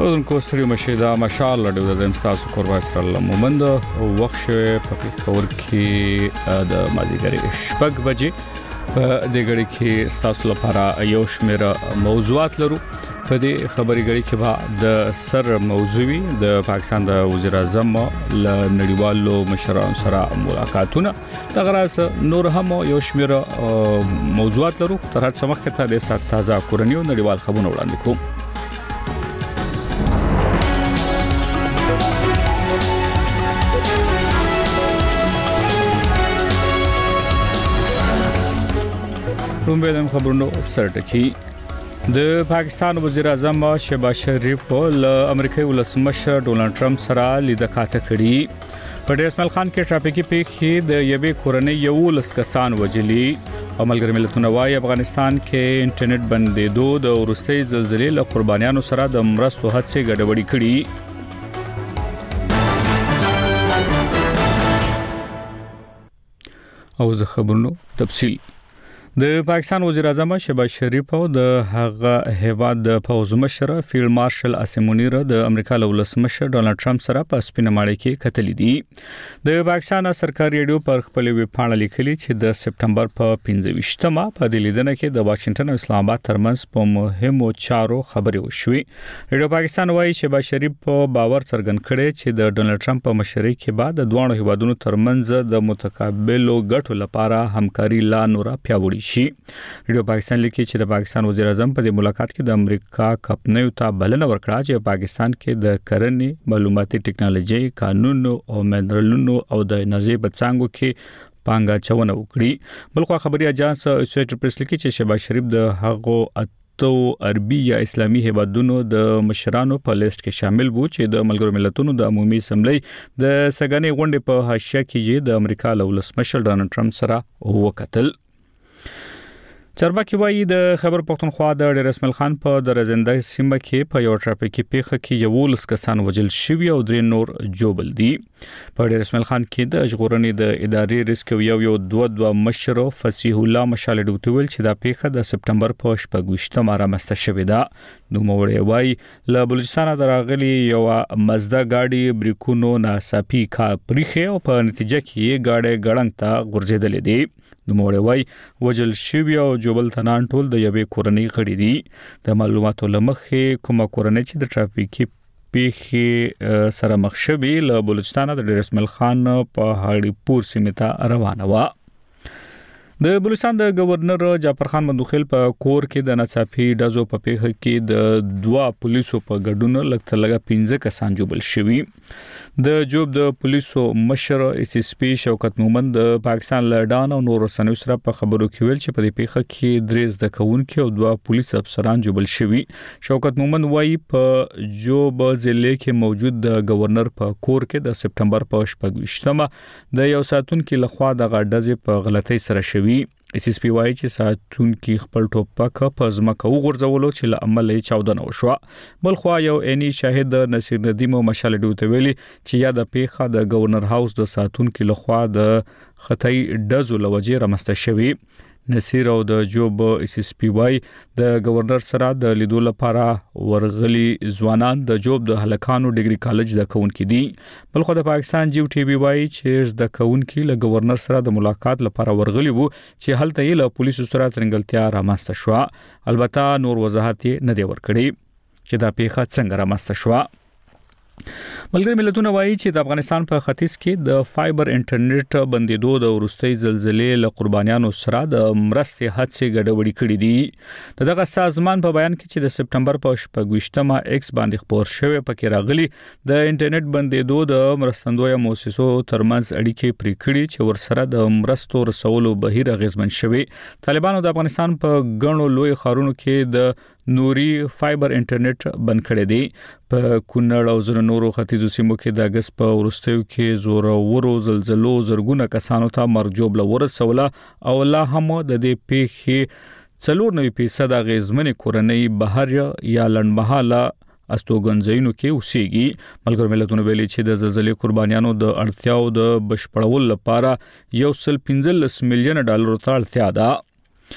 اوردونکو ستړي مشه دا مشال لډو د تاسو کوروا سره لمومند وخت په خبر کې د مازیګری شپږ بجې په دې غړي کې تاسو لپاره یو شمېر موضوعات لرو. په دې خبري غړي کې به د سر موضوعي د پاکستان د وزیر اعظم له نړیوالو مشرانو سره ملاقاتونه د غراس نور هم یو شمېر موضوعات لرو. تر هڅه مخکې ته د سات تازه کورنیو نړیوال خبرونه وړاندې کوم. رومبه خبرونو سرټکی د پاکستان وزیر اعظم شهباز شریف له امریکایي ولسمشر ډونالد ټرمپ سره لیدل کړي. په ډیرسمل خان کې ټرافیکي پیښې د یوې کورنۍ یو لسکسان وجلي. ملګری ملتونه وايي افغانستان کې انټرنیټ بندیدو د ورستۍ زلزلې له قربانیانو سره د مرستو هڅې ګډوډي کړي. او زه خبرونو تفصیل د پاکستان وزیر اعظم شهباز شریف او د هغه هیواد د پوز مشر فیلډ مارشل اسیم منیر د امریکا له ولسمشر ډونالد ټرمپ سره په سپینه ماړی کې کتل دي. د پاکستان سرکاري ریډیو پر خپل ویب پاڼه لیکلي چې د سپټمبر په 15مه په د لیدنه کې د واشنگټن او اسلام آباد ترمنځ په مهمو چارو خبرې وشوي. ریډیو پاکستان وايي شهباز شریف په باور څرګند کړي چې د ډونالد ټرمپ په مشرۍ کې بعد د دوه هیوادونو ترمنځ د متقابلو ګټو لپاره همکاري لا نور پیاوړي شي. ریډیو پاکستان لیکي چې د پاکستان وزیر اعظم په دې ملاقات کې د امریکا کمپنیو ته بلنه ورکړه چې پاکستان کې د کرنې معلوماتي ټکنالوژي قانون او منرالونو او د انرژي په څانګو کې پانګه چونه وکړي. بلخو خبري اجانس اسوسییټډ پریس لیکي چې شهباز شریف د هغو تو عربي یا اسلامي هیوادونو د مشرانو په لیست کې شامل وو چې د ملګرو ملتونو د عمومي اسمبلی د سګنې غونډې په حاشیه کې د امریکا له ولسمشر ډونالد ټرمپ سره وکتل. چرباکي وایي د خبر پښتونخوا د ډیرسمل خان په درزنده سیمه کې په یو ټرافیکي پیښه کې یو لسکسان وجل شوی او درې نور جوبل دي. په ډیرسمل خان کې د ژغورنې د ادارې ریسکو یو دوه مشر فصیح الله مشال ډوتول چې دا پیښه د سپټمبر په 28مه رامسته شوې ده. نو موړی وایي له بلوچستان دراغلي یو مزدا گاډي بریکونو ناصافي کا پریخه او په نتیجه کې گاډي ګړنګ ته غورځیدل دي. نو موړی وایي وجل شوی او جوبل تنان ټول د یوې کورنۍ غړي دي. د معلوماتو لمخې کومه کورنۍ چې د ټرافیکي پیښې سره مخ شوی له بلوچستان د ډیرسمل خان په هاړي پور سیمه ته روانه و. د بلوچستان د گورنر جعفر خان مندوخیل په کور کې د ناڅاپي ډزو په پیښه کې د دوه پولیسو په ګډون لږ 15 کسان جوبل شوي. د جوب د پولیسو مشر اس اس پی شوکت مومند د پاکستان لډان او نور رسنیو سره په خبرو کې ویل چې په دې پیښه کې درې زدکونکو او دوه پولیس افسران جوبل شوي. شوکت مومند وایي په جوب ضلع کې موجود د گورنر په کور کې د سپټمبر په 28مه د یو ساتونکو لخوا د غډزې په غلطۍ سره شوی. اس اس پی وایي چې ساتونکو خپل ټوپک په ځمکه وغورځولو چې له عمل یې چاودنه وشوه. بلخو یو عیني شاهد نصیر ندیم او مشال ډوته ویلي چې یا د پیښه د گورنر هاوس د ساتونکو لخوا د خطای ډزو لوجې رامسته شوی. نصیر او د جوب اس اس پی وای د گورنر سره د لیدو لپاره ورغلي ځوانان د جوب د هلکانو ډیګري کالج د کونکو دي. بلخو د پاکستان جیو ټي وی وای چې د کونکو له گورنر سره د ملاقات لپاره ورغلي وو چې هلته یې له پولیسو سره ترنګلتیا رامسته شو. البته نور وضاحت نه دی ورکړي چې دا پیښه څنګه رامسته شو. ملګری ملتونه وایي چې د افغانستان په ختیځ کې د فایبر انټرنیټ بندیدو د ورستۍ زلزلې له قربانیانو سره د مرستې هڅې ګډوډي کړې دي. دغه سازمان په بیان کې چې د سپټمبر په 28مه ایکس باندې خبر شوی پکې راغلي د انټرنیټ بندیدو د مرستندوی مؤسسو ترمنځ اړیکې پرې کړې چې ورسره د مرستو رسولو بهیر غیزمن شوی. طالبانو د افغانستان په ګڼو لوی ښارونو کې د نوري فایبر انټرنیټ بند کړی دی. په کونړ او زر نورو ختیځو سیمو کې د اگست په وروستیو کې زورورو زلزلو زرګونه کسانو ته مرجوب ورسوله او لا هم د دې پیښې 94% غیزمن کورنۍ بهر یا لنډمحاله استوګنځینو کې اوسېږي. ملګرو ملتونو ویلي چې د زلزلې قربانیانو د اړتیاو د بشپړولو لپاره $115 ملیون ته اړتیا ده.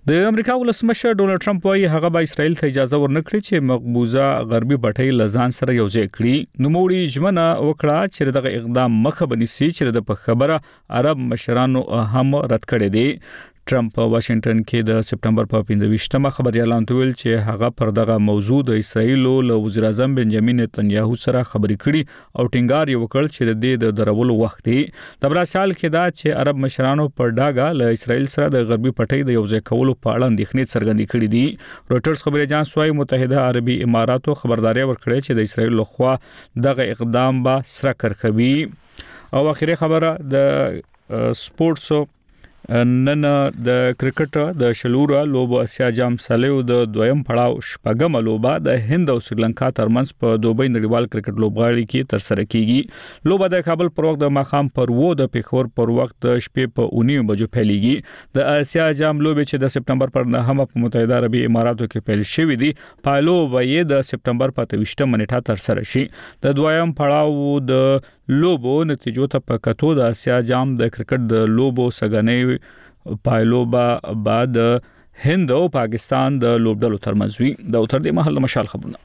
د امریکا ولسمشر ډونالد ټرمپ وايي هغه به اسرائیل ته اجازه ورنکړي چې مقبوضه غربي بټۍ لزان سره یوځای کړي. نو موړي ژمنه وکړه چې دغه اقدام مخه بنسي چې د په خبره عرب مشرانو هم رد کړي دي. ټرمپ په واشنگټن کې د سپټمبر په 25مه خبري اعلان ویل چې هغه پر دغه موضوع د اسرائیل له وزیر اعظم بنجامین نتنیاهو سره خبري کړي او ټینګار یې وکړ چې د درولو وخت دی. د براسال کې دا چې عرب مشرانو پر ډاګه له اسرائیل سره د غربي پټۍ د یوځای کولو په اړه اندېښنې څرګندې کړې دي. رويټرز خبري اژانس وايي متحده عربي اماراتو خبرداري ورکړې چې د اسرائیل لخوا دغه اقدام به سره کرخوي. او اخیری خبره د سپورتس نن د کرکټ د شلوره لوبو اسیا جام سلیو د دویم پړاو شپږم لوبه د هند او سریلانکا ترمنځ په دوبۍ نړیوال کرکټ لوبغاړي کې تر سره کیږي. لوبه د کابل پر وخت د ماخام پر و د پیښور پر وخت د شپې په 9 بجو پیلېږي. د اسیا جام لوبې چې د سپټمبر پر 9 په متحده عربي اماراتو کې پیل شوې دي پایلو به د سپټمبر په 28 منېټه تر سره شي. د دویم پړاو د لوبو نتیجو ته په کتو د اسیا جام د کرکټ د لوبو سګنې پایلوبا بعد هند او پاکستان د لوبډلو ترمنځ وي. د اوتر دی محل مشال خبرونه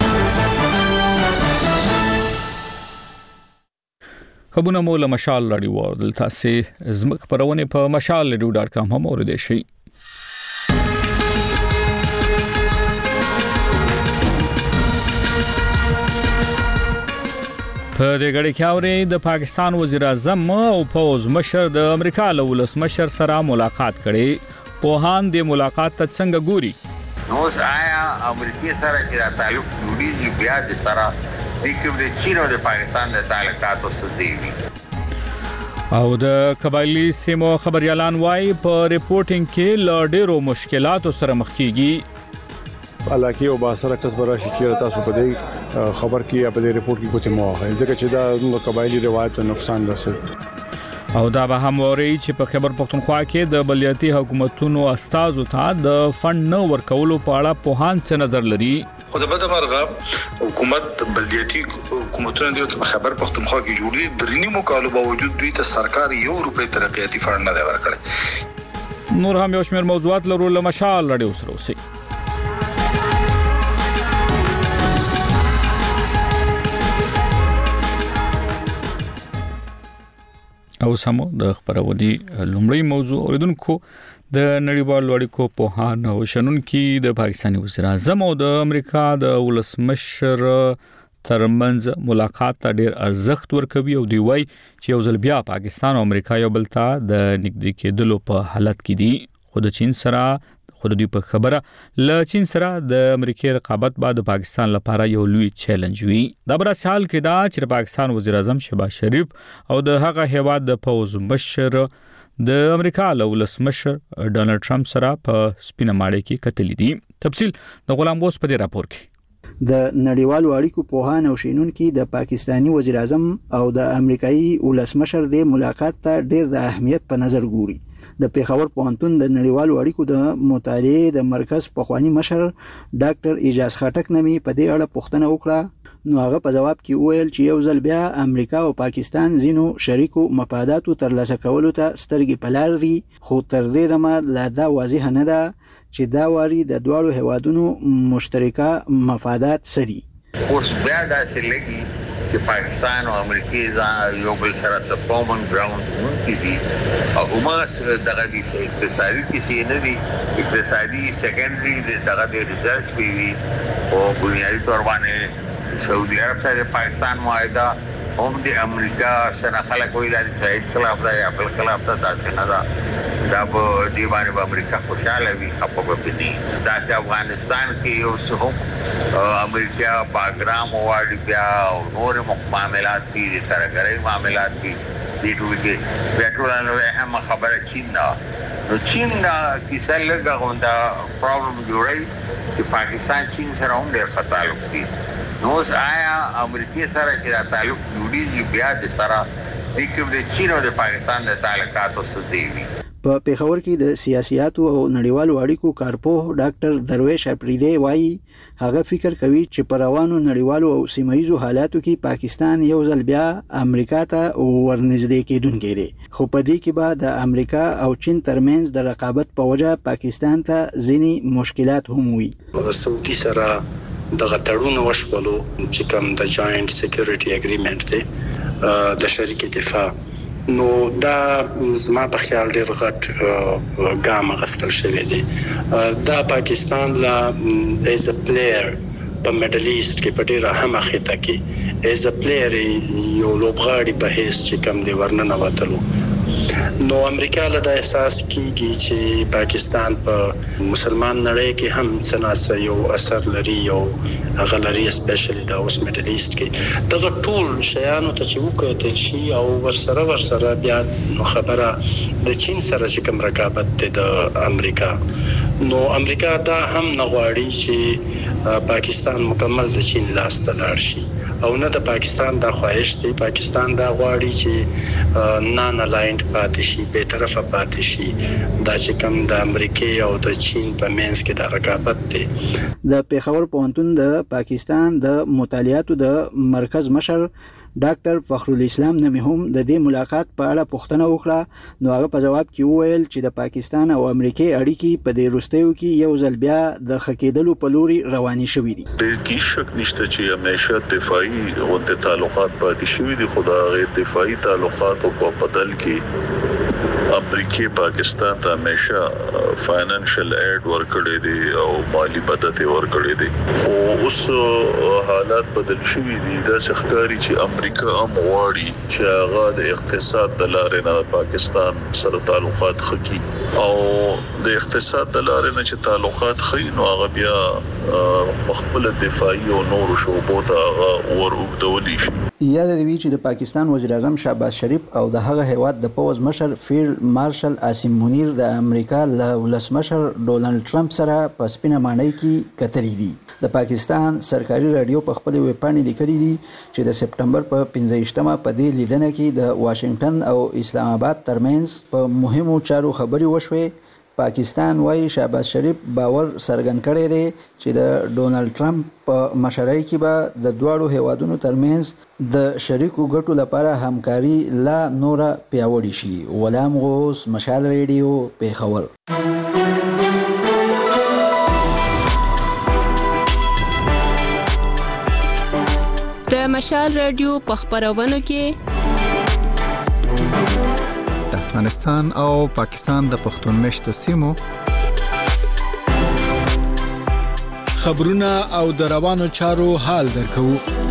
مول مشال رادیو دلته سه زمک پرونه په mashalradio.com هم اوریدئ شئ. په دې غړي کې اوري د پاکستان وزیر اعظم او پوز مشر د امریکا له ولسمشر سره ملاقات کړي. پوهان د ملاقات ته څنګه ګوري؟ نو آیا امریکای سره چې تعلق جوړیږي بیا د سره د چین او د پاکستان د تعلقاتو څخه او د قبایلی سیمو خبريالان وايي په ریپورتینګ کې لړډیرو مشکلاتو سره مخ کیږي. حالکه او باسره کس براشي چې تاسو په دې خبر کې په دې ریپورت کې کوته موه ځکه چې دا د قبایلی روایت نقصان رسید. او دا به هم وری چې په خبر پښتونخوا کې د بلدیاتي حکومتونو استازو ته د فند نو ورکولو په اړه پوهان څه نظر لري. خو د بده مرغه حکومت بلدیاتي حکومتونه د خبر پښتونخوا کې جوړې درنی مقالو باوجود دوی ته سرکار یو روپے ترقیاتی فند نه ورکړي. نور هم یو شمېر موضوعات لرو له مشال رادیو سره اوسئ. او سمو د خبرونې لومړی موضوع اوریدونکو د نړیوالو اړیکو پوهان او شنونکو د پاکستاني وزیر اعظم او د امریکا د ولسمشر ترمنځ ملاقات ته ډیر ارزښت ورکوي او دی وایي چې یو ځل بیا پاکستان او امریکا یو بل ته د نږدې کېدلو په حالت کې دي. خو د چین سره خودی په خبره ل چین سره د امریکای رقابت بعد پاکستان لپاره یو لوی چیلنج وي. دا بر حال کې دا چې پاکستان وزیر اعظم شهباز شریف او د هغه هیواد د پوز مشر د امریکا له ولسمشر ډونالد ټرمپ سره په سپینه ماړی کې کتلې دي. تفصیل د غلام بوس په دې راپور کې. د نړیوالو اړیکو پوهان او شینونکو د پاکستانی وزیر اعظم او د امریکایي ولسمشر د ملاقات ته ډېر د اهمیت په نظر ګوري. د پیښور پوهنتون د نړیوالو اړیکو د مطالعې د مرکز پخوانی مشر ډاکټر اجاز خټک نامي په دې اړه پوښتنه وکړه. نو هغه په جواب کې وویل چې یو ځل بیا امریکا او پاکستان زینو شریکو مفاداتو ترلاسه کولو ته سترګې په لار دي. خو تر دې دمه لا دا واضح نه ده چې دا واري د دواړو هوادونو مشترکه مفادات سدي. اوس بیا دا چې لګي چې پاکستان او امریکا یو بل سره د کامن ګراوند مونږ دي او ما دغه دي اقتصادي کیسې نه دي اقتصادي سیکنډري دغه د ریسرچ وی او بنیادی تور باندې سعودي عرب سره پاکستان معاهده هم د امریکا سره خلک وایي د اسرائیل خلاف دا یا بل خلاف دا څنګه دا په دی باندې امریکا خوشاله وي خپل په دې دا چې افغانستان کې یو څه هم امریکا باګرام واړي بیا نور معاملات دي ترګري معاملات دي د ټول کې پټرولانو هم خبره چین دا نو چین دا کیسه لږه غونډه پرابلم جوړي چې پاکستان چین سره هم ډېر فتالو دي. نو آیا امریکای سره چې تعلق جوړیږي بیا د سره د چین او د پاکستان د تعلقاتو څخه دی. په پیښور کې د سیاسياتو او نړیوالو اړیکو کارپوه ډاکټر درویش اپریدی وایي هغه فکر کوي چې په روانو نړیوالو او سیمایي حالاتو کې پاکستان یو ځل بیا امریکا ته ورنږدې کېدونکی دی خو په دې کې به د امریکا او چین ترمنځ د رقابت په وجه پاکستان ته ځینې مشکلات هم وي. سعودي سره د غټړونو وشولو چې کوم د جاینټ سکیورټي اګریمنت دی د شریک دفاع نو دا زما په خیال ډیر غټ ګام غستل شوی دی. دا پاکستان لا ایز ا پلیئر په میډل ایست کې په ډیر اهمه خطه کې ایز ا پلیئر یو لوبغاړي په هیڅ چې کم دی ورننه وتلو نو امریکا له د احساس کیږي چې پاکستان په مسلمان نړۍ کې هم څنګه یو اثر لري او هغه لري اسپیشلی د اوس میډل ایست کې دغه ټول شیانو ته چې وکړل شي او ورسره بیا خبره د چین سره چې کوم رقابت دی د امریکا نو امریکا دا هم نه غواړي چې پاکستان مکمل د چین لاس ته لاړ شي او نه د پاکستان د خواهش دی. پاکستان دا غواړي چې نان الاینډ پاتې شي به طرفه پاتې شي دا چې کوم د امریکا او د چین په منځ کې د رقابت دی. د پیښور پوهنتون د پاکستان د مطالعاتو د مرکز مشر ډاکټر فخرالاسلام نمی هم د دې ملاقات په اړه پوښتنه وکړه نو هغه په جواب کې وویل چې د پاکستان او امریکای اړیکې په دې وروستیو کې یو ځل بیا د خکېدلو په لوري روانې شوې دي. ډېر کې شک نشته چې همیشه دفاعي او د تعلقات پاتې شوي دي خو دا غیر دفاعي تعلقات په بدل کې امریکای پاکستان ته همیشه فاینانشل ایډ ورکړي دي او مالی مدد ورکړي دي خو اوس حالات بدل شوي دي دا ښکاري چې امریکا هم غواړي چې هغه د اقتصاد د لارې نه پاکستان سره تعلقات خکي او د اقتصاد د لارې نه چې تعلقات خي نو هغه بیا مخبل دفاعي او نور شعبو ته ورغدولي شي. یاد دی چې د پاکستان وزیر اعظم شهباز شریف او د هغه هیواد د پوز مشر فیلډ مارشل عاصم منیر د امریکا له ولسمشر ډونالد ټرمپ سره په سپینه ماڼۍ کې کتري دي. د پاکستان سرکاري رادیو په خپل ویب پاڼې لیکلي دي چې د سپټمبر په 15مه په دې لیدنه کې د واشنگټن او اسلام آباد ترمنځ په مهمو چارو خبري وشوې. پاکستان وايي شهباز شریف باور څرګند کړی دی چې د ډونالد ټرمپ په مشرۍ کې به د دواړو هیوادونو ترمنځ د شریکو ګټو لپاره همکاري لا نوره پیاوړې شي. غلام غوث، مشال ریډیو، پیښور. د مشال ریډیو په خبرونو کې افغانستان او پاکستان د پښتون مشتو سیمو خبرونه او د روانو چارو حال درکو.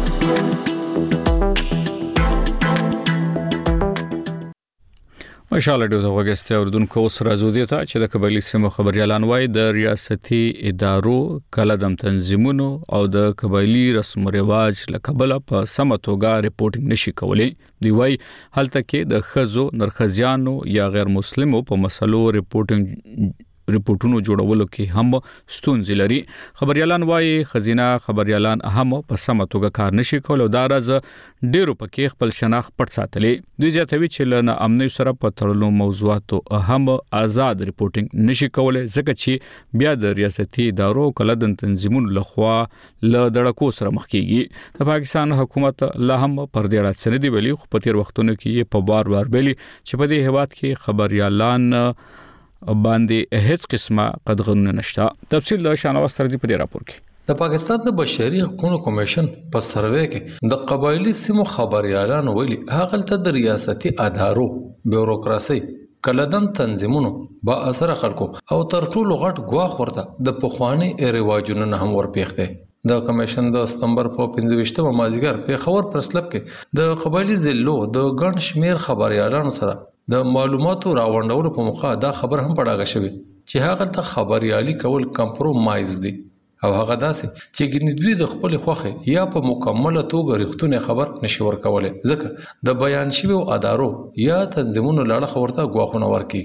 مشال ډیو ته وګستیا اردوونکو اوس راځو دي ته چې د قبایلی سیمو خبريالان وای د ریاستي ادارو کلدم تنظیمونو او د قبایلی رسم او رواج لکبل په سمتوګه ریپورټینګ نشي کولای. دی وای هلته کې د خزو نرخزیانو یا غیر مسلمو په مسلو ریپورټونو جوړولو کې هم ستونزې لري. خبريالان وایي خزینه خبريالان هم په سمه توګه کار نشي کولای دا راز ډیرو پکې خپل شناخت پټ ساتلې. دوی زیاتوي چې لنه امنیت سره په تړلو موضوعاتو هم آزاد ریپورټینګ نشي کولای ځکه چې بیا د ریاستي ادارو کلدن تنظیمونو لخوا له دړکو سره مخ کیږي. د پاکستان حکومت لا هم پر دې اړه سندې ویلي خو په تیر وختونو کې په بار ویلي چې په دې هیواد کې خبريالان باندې هیڅ قسمه قدغنونه نشته. تفصیل له شانواز ترجی په راپور کې د پاکستان د بشري حقوقو کمیشن په سروې کې د قبایلی سیمو خبريالان ویلي هغه ته د ریاستي ادارو بیوروکراسي کلدن تنظیمونو با اثر خلکو او تر ټولو غټ غواخ ورته د پخوانی رواجونو نه هم ورپیخته. د کمیشن د سپتمبر په 25مه مازیګر په خبر پرسلب کې د قبایلی ضلعو د ګڼ شمیر خبريالانو سره د معلوماتو راوړندولو په موخه دا خبر هم پړاګه شوی چې هغه ته خبريالي کول کمپرومایز دي او هغه داسې چې ګنې دوی د خپل خوخه یا په مکمله توګه رښتونه خبر نشي ورکولای ځکه د بیان شوی ادارو یا تنظیمونو لاړه خبرته غواخونه ورکیږي.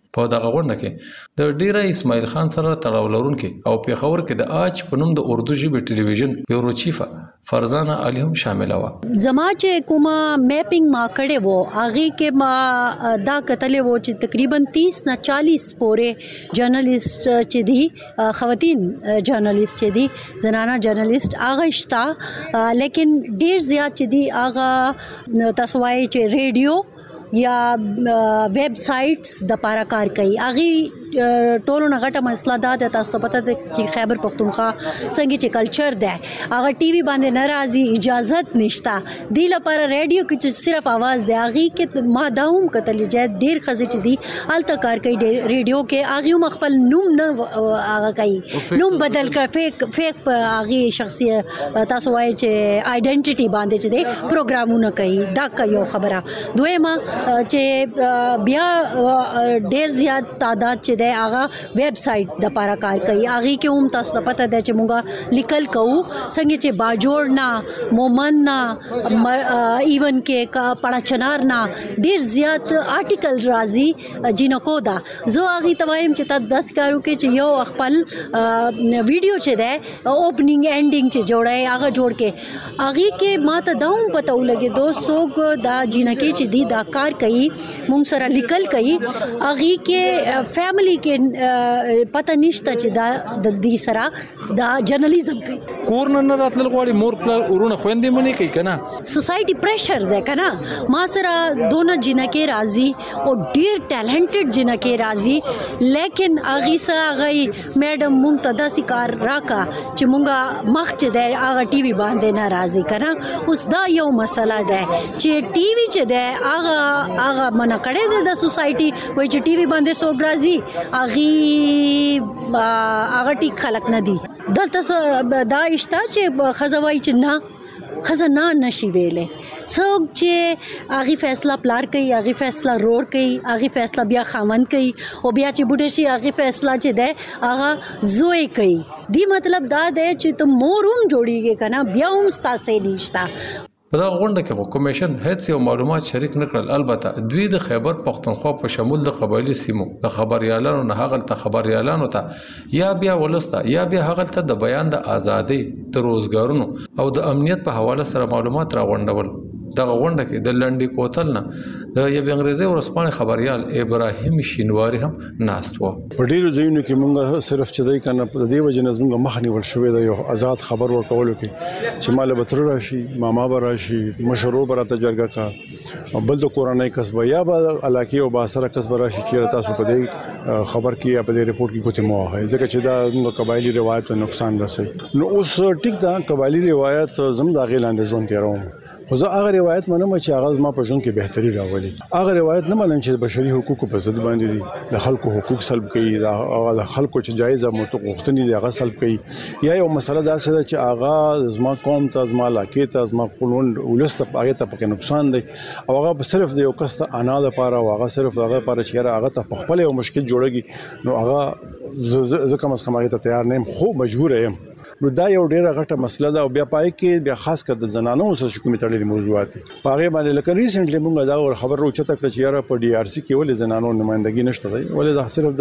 په دغه غونډه کې د ډیره اسماعیل خان سره تړاو لرونکي او پیښور کې د آج په نوم د اردو ژبې ټلویزیون بیورو چیف فرزانه علي هم شامل و. زما چې کومه میپینګ ما کړې وو هغه کې ما دا کتلې وو چې تقریبا 30 نه 40 پورې جرنالست چې دي خواتین جرنالست چې دي زنانه جرنالست هغه شته لیکن ډیر زیات چې دي هغه تاسو وایي چې ریډیو یا ویب سایټس د پاره کار کوي. اغي ټولو نغټه مسله ده تاسو ته پته ده چې خیبر پختونخوا څنګه چې کلچر ده هغه ټي وي باندې ناراضي اجازت نشته دی لپاره ریډیو کې چې صرف आवाज ده اغي کې ما داوم کتل چې ډیر خزه چې دي الته کار کوي ریډیو کې اغي مخبل نوم نه هغه کوي نوم بدل کړ فیک په اغي شخصي تاسو وایي چې آیډنټیټي باندې چې دي پروګرامونه کوي دا یو خبره. دویمه چې بیا ډیر زیات تعداد چې دی هغه ویب سایټ د پاره کار کوي اغي کې هم تاسو ته پته ده چې مونږه لیکل کوو څنګه چې باجوړ نه مومن نه ایون کې پړا چنار نه ډیر زیات آرټیکل راځي جنکو دا زه اغي توایم چې تاسو 10 کارو کې چې یو خپل ویډیو چې ده اوپننګ انډینګ چې جوړای هغه جوړ کې اغي کې ماته داوم پته ولګي 200 دا جنکه چې دی دا کار کوي مونږ سره لیکل کوي اغي کې فیملی کې پته نشته چې دا د دې سره دا جرنالیزم کوي کور نه راتل غواړي مور پلار ورونه خويندې منی کوي کنه سوسايټي پریشر ده کنه ما سره دونه جنکه راځي او ډیر ټیلنټډ جنکه راځي لیکن اغي سره غي میډم مونږ ته داسې کار راکا چې مونږه مخ چې ده هغه ټي وي باندې ناراضي کنه اوس دا یو مسله ده چې ټي وي چې ده هغه منع کړی د سوسايټي وای چې ټي وي باندې سوګ راځي هغه ټیک خلق نه دي دلته دا اشته چې خزوای چې نه خزانه نشي ویلې څوک چې اغي فیصله پلار کوي اغي فیصله رور کوي اغي فیصله بیا خاوند کوي او بیا چې بوډه شي اغي فیصله چې ده هغه زوی کوي دی مطلب دا ده چې ته موروم جوړیږي کنه بیا هم ستاسو نشته. په دا غونډه کې کمیشن هیڅ یو معلومات شریک نکړل البته دوی د خیبر پختونخوا په شمول د قبایلی سیمو د خبريالانو نه هغه ته خبريالانو ته یا بیا ولسته یا بیا هغه ته د بیان د ازادي د روزګارونو او د امنیت په حواله سره معلومات راغونډول. دغه غونډه کې د لنډي کوتل نه د یو انګریزي ورسپانې خبريال ابراهیم شینواری هم ناست و. په ډیرو ځایونو کې مونږ صرف چې دای کنه په دې وجه نظم مخنی ول شوې د یو آزاد خبر ورکولو کې چې مال به تر راشي ماما به راشي مشرو براته جرګه کا بل د کورونای کسب یا به علاقې او باسره کسب راشي چې تاسو په دې خبر کې یا په دې رپورت کې کوته مو ہے ځکه چې دا موږ قبایلی روایت ته نقصان رسي. نو اوس ټیک دا قبایلی روایت زم دا غیلاند ژوند تیروم خو زه هغه روایت منم چې هغه ما په ژوند کې بهتري راولي. هغه روایت نه منم چې بشري حقوقو په ضد باندې دي د خلکو حقوق سلب کوي د خلکو چې جایزه متغوښتنی دي هغه سلب کوي یا یو مسله دا چې هغه زما قوم ته زما علاقې ته زما قانون ولست هغه ته پکې نقصان دی او هغه صرف د یو کس ته انا لپاره او هغه صرف هغه لپاره چې هغه ته په خپل یو مشکل جوړږي نو هغه زه کوم څه هغه ته تیار نه یم خو مجبور یم. نو دا یو ډیره غټه مسله ده او بیا پای کې بیا خاص کر د زنانو سره کومې تړلې موضوعات په هغه باندې لکه ریسنټلی موږ دا خبر راوچته کړ چې یاره په ډي ار سی کې ولې زنانو نمائندګي نشته دی ولې دا صرف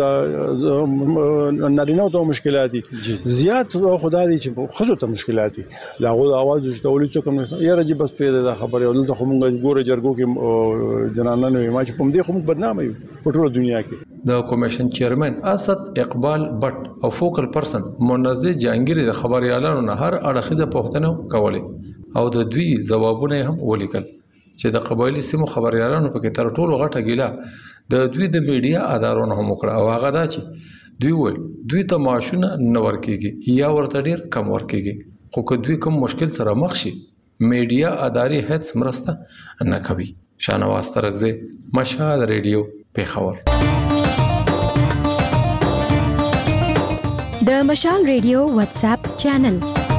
د نارینه ته مشکلات دي زیات خدای دې چې خزو ته مشکلات دي لاغو د आवाज وشتولې څه کوم نه یاره جی بس په دا خبره ولته خو موږ ګوره جرګو کې جنانانو ما چې کوم دي خو موږ بدنام یو په ټول دنیا کې. د کمیشن چیرمن اسد اقبال بټ او فوکل پرسن منزه جهانگیری د خبريالانو نه هر اړخیزه پوښتنه کولې او د دوی ځوابونه هم ولیکل چې د قبایلی سیمو خبريالانو په کې تر ټولو غټه ګیله د دوی د میډیا ادارونو هم وکړه او هغه دا چې دوی ول دوی ته معاشونه نه ورکیږي یا ورته ډیر کم ورکیږي خو که دوی کوم مشکل سره مخ شي میډیا اداري هیڅ مرسته نه کوي. شانواز ترغزی مشال ریډیو پیښور. د مشال ریډیو واتس اپ چینل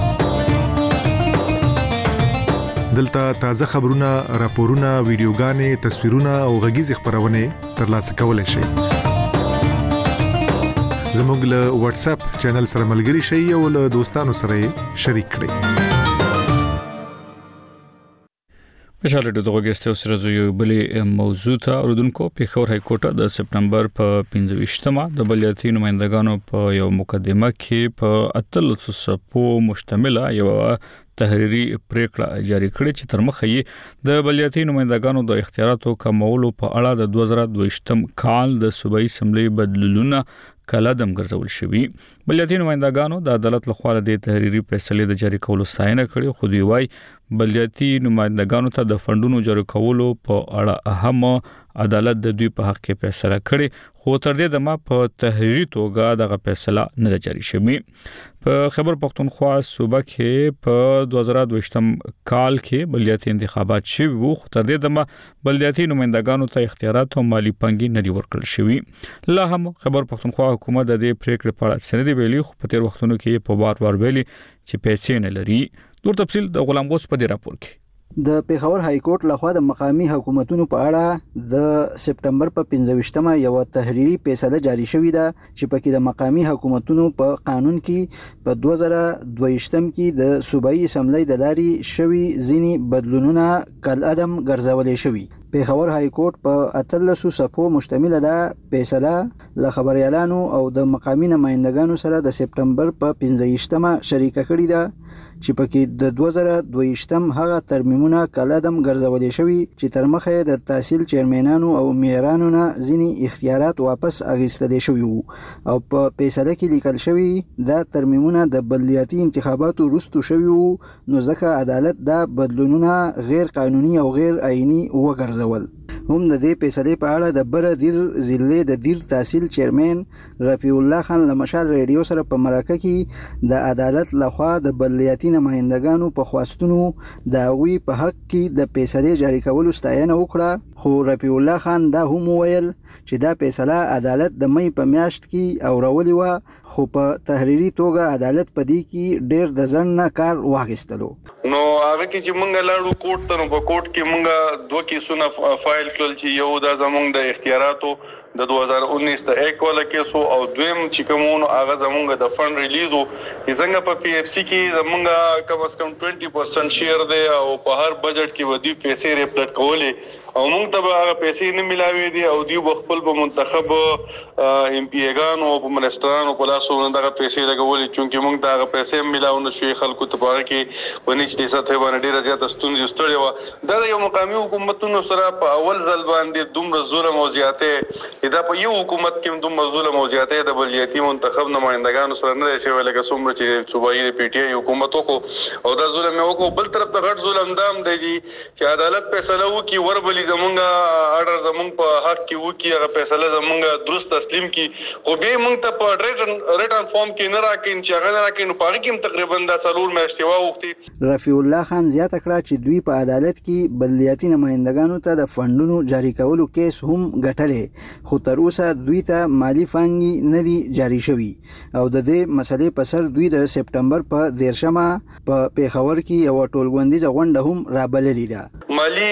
دلته تازه خبرونه راپورونه ویډیوګانې تصویرونه او غږیز خبرونه ترلاسه کولای شئ. زموږ له واتس اپ چینل سره ملګري شئ او له دوستانو سره شریک کړئ. مشال د غوګستو سره یو بلې موضوع ته اردوونکو پیښور های کورټ د سپټمبر په 15مه د بلدیاتي نمائندګانو په یو مقدمه کې په 13 صفحو مشتمله یو تحریری پریکړه جاری کړې چې تر مخه یې د بلدیاتي نمائندګانو د اختیاراتو کمولو په اړه د 2022 کال د صوبایي اسمبلی بدلونونه کلادم ګرځول شوی. بلدیاتي نمائندګانو د عدالت لخوا د تحریری فیصله د جاری کولو ستاینه کړې، خو دوی وايي بلدیاتي نمائندګانو ته د فندونو جاری کولو په اړه اهم عدالت د دوی په حق کې فیصله کړې، خو تر دې دمه په تحریری توګه دغه فیصله نه جاری شوی. په خیبر پختونخوا صوبه کې په 2022 کال کې بلدیاتي انتخابات شوي وو، خو تر دې دمه بلدیاتي نمائندګانو ته اختیارات او مالی پنګي نه دی ورکړل شوی. لا هم خیبر پختونخوا حکومت د دې پریکړې په اړه سندې ویلي، خو په تیر وختونو کې په وار ویلي چې پیسې نه لري. نور تفصیل د غلام غوث په دې راپور کې. د پیښور های کورټ لخوا د مقامی حکومتونو په اړه د سپټمبر په 15مه یو تحریری فیصله جاری شوې ده چې پکې د مقامی حکومتونو په قانون کې په 2022 کې د صوبایي اسمبلی د لارې شوي ځینی بدلونونه کالعدم ګرځولې شوي. پیښور های کورټ په 13 صفحو مشتمله ده فیصله له خبريالانو او د مقامی نمائندګانو سره د سپټمبر په 15مه شریکه کړې ده چې پکې د 2022 هغه ترمیمونه کالعدم ګرځولې شوی چې تر مخه د تحصیل چیرمنانو او میرانو نه ځینی اختیارات واپس اخیستل شوی وو او په فیصله کې لیکل شوی دا ترمیمونه د بلدیاتي انتخاباتو وروسته شوی وو، نو ځکه عدالت دا بدلونونه غیر قانوني او غیر آئینی وګرځول. هم د دې فیصله په اړه د بر دیر ضلع د دیر تحصیل چیرمن رفیع الله خان لمشال ریډیو سره په مرکه کې د عدالت لخوا د بلدیاتي نمائندګانو په خواستونو د هغوی په حق کې د فیصله جاری کولو ستاینه وکړه، خو رفیع الله خان دا هم ویل چې دا فیصله عدالت د مې په میاشت کې اورولې و، خو په تحریری توګه عدالت په دې کې ډېر د ځنډ نه کار واخیستلو. نو هغه کې چې مونږ لاړو کوټ ته، نو په کوټ کې مونږ دوه کیسونه فایل کړل چې یو دا زمونږ د اختیاراتو د 2019 ته 1 والا کیسو او دویم چې کومونو هغه زمونږ د فند ریلیزو څنګه په پی اف سی کې زمونږ کم از کم 20% شیر دی او په هر بجټ کې ودی پیسې ریپلټ کولې او موږ ته هغه پیسې نه ملاوي دي او دی خپل په منتخب ام پی ایګانو او په منسترانو په لاسو دغه پیسې لګولې، چې موږ ته هغه پیسې ملاو نه شي. خلکو ته پاره کې ونی چې ساته باندې ډیره زیاته ستونزې ستړي و. دا یو مقامی حکومتونو سره په اول ځل باندې دومره ظلم او زیاتې دا په یو حکومت کې دومره ظلم او زیاتې د بلدیاتي منتخب نمائندګانو سره نه شي لکه څومره چې صوبایي پی ټی آی حکومت وکړو او دا ظلم یې وکړو. بل طرف ته غټ ظلم دام دی چې عدالت فیصله وکړي وربلې زمونږه اډر زمونږ په حق کې وکړي، هغه فیصله زمونږ درست تسلیم کړي، خو به موږ ته په ریټن فارم کې نه راکین چې هغه نه راکین په هغه کې تقریبا د سلور میاشتې واوختي. رفیع الله خان زیاته کړه چې دوی په عدالت کې بلدیاتي نمائندګانو ته د فندونو جاری کولو کیس هم ګټلې، خو تر اوسه دوی ته مالی فنګي نه دی جاری شوی او د دې مسلې په سر دوی د سپټمبر په 13مه په پیښور کې یو ټولغونډیزه غونډه هم رابللې ده. مالی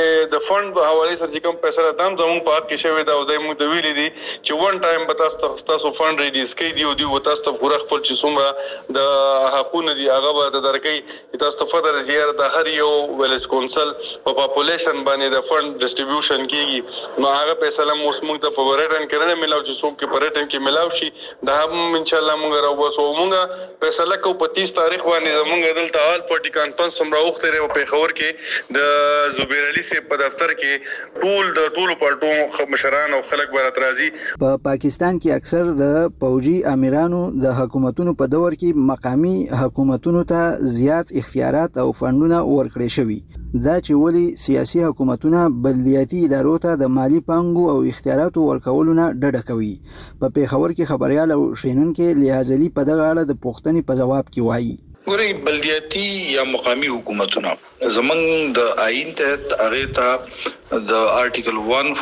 د فند په حواله سره چې کوم پیسې راځم زموږ په حق کې شوی دا او د موږ د ویلې دي چې ون ټایم به تاسو فند ریلیز کړئ دی او دی تاسو ته پوره خپل چې څومره د حقونه دي هغه به درکې تاسو ته فدر زیار د هر یو ویلج کونسل په پاپولیشن باندې د فند ډیسټریبیوشن کیږي، نو هغه پیسې له موږ ته په ریټن کې نه ملاو چې څوک په ریټن کې ملاو شي دا هم ان شاء الله موږ راوځو. موږ پیسې له کو په 30 تاریخ باندې زموږ دلته حال پارټي کانفرنس هم راوخته په پیښور کې د زبیر علي سي په دفتر کې ټول پارټو مشران او خلک برات راځي. په پاکستان کې اکثر د پوجي امیرانو د حکومتونو په دور کې مقامی حکومتونو ته زیات اختیارات او فندونه ورکړي شوي، دا چې ولی سیاسي حکومتونه بلدیاتي ادارو ته د مالی پانګو او اختیاراتو ورکولو نه ډډه کوي. په پیښور کې خبريال او شینونکو لیازلي په دغه اړه د پوښتنې په جواب کې وایي ګوري بلدیاتي یا مقامی حکومتونه زمنګ د آئین ته هغه ته د آرټیکل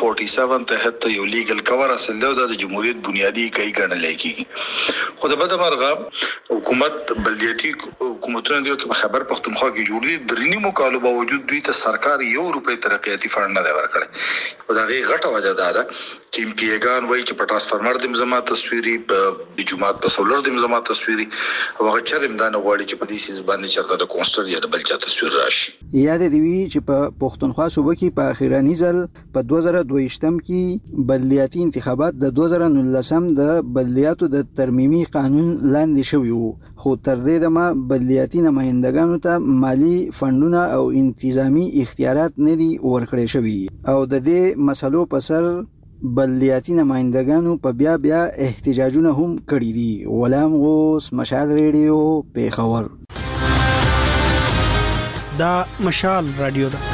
147 تحت یو لیګل کور اصل د جمهوریت بنیادی کوي ګڼل کیږي. خو د بده مرغه حکومت بلدیاتي حکومتونه د خبر پختونخوا کې جوړ دي درنی مکالمه باوجود دوی ته سرکار یو روپے ترقیاتی فند نه ورکړي. او دا غي غټه وجه ده چې پیګان وایي چې په ترانسفارمر د مزما تصویري د جمعات په سولر د مزما تصویري او هغه چرېم دا نه غواړي چې په دې سیس باندې چرته د کونسټر یا د بل چا تصویر راشي. یاد دی وی چې په پښتونخوا صوبه کې په اخیراني ځل په 2022م کې بلدیاتي انتخابات د 2019 د بلدیاتو د ترمیمي قانون لاندې شوی وو، خو تر دې دمه بلدیاتي نمائندګانو ته مالی فندونه او انتظامی اختیارات نه دي ورکړل شوی او د دې مسلو په سر بلدیاتي نمائندګانو په بیا احتجاجونه هم کړی دي. غلام غوث، مشال ریډیو، پیښور. دا مشال رادیو ده.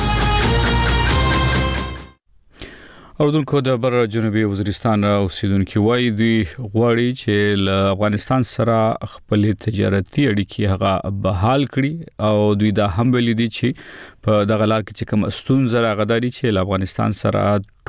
اوردونکو د بر جنوبي وزیرستان اوسیدونکو وایي دوی غواړي چې له افغانستان سره خپل تجارتي اړیکې هغه بحال کړي او دوی دا هم ویلي دي چې په دغه لار کې چې کوم ستونزې راغداري چې له افغانستان سره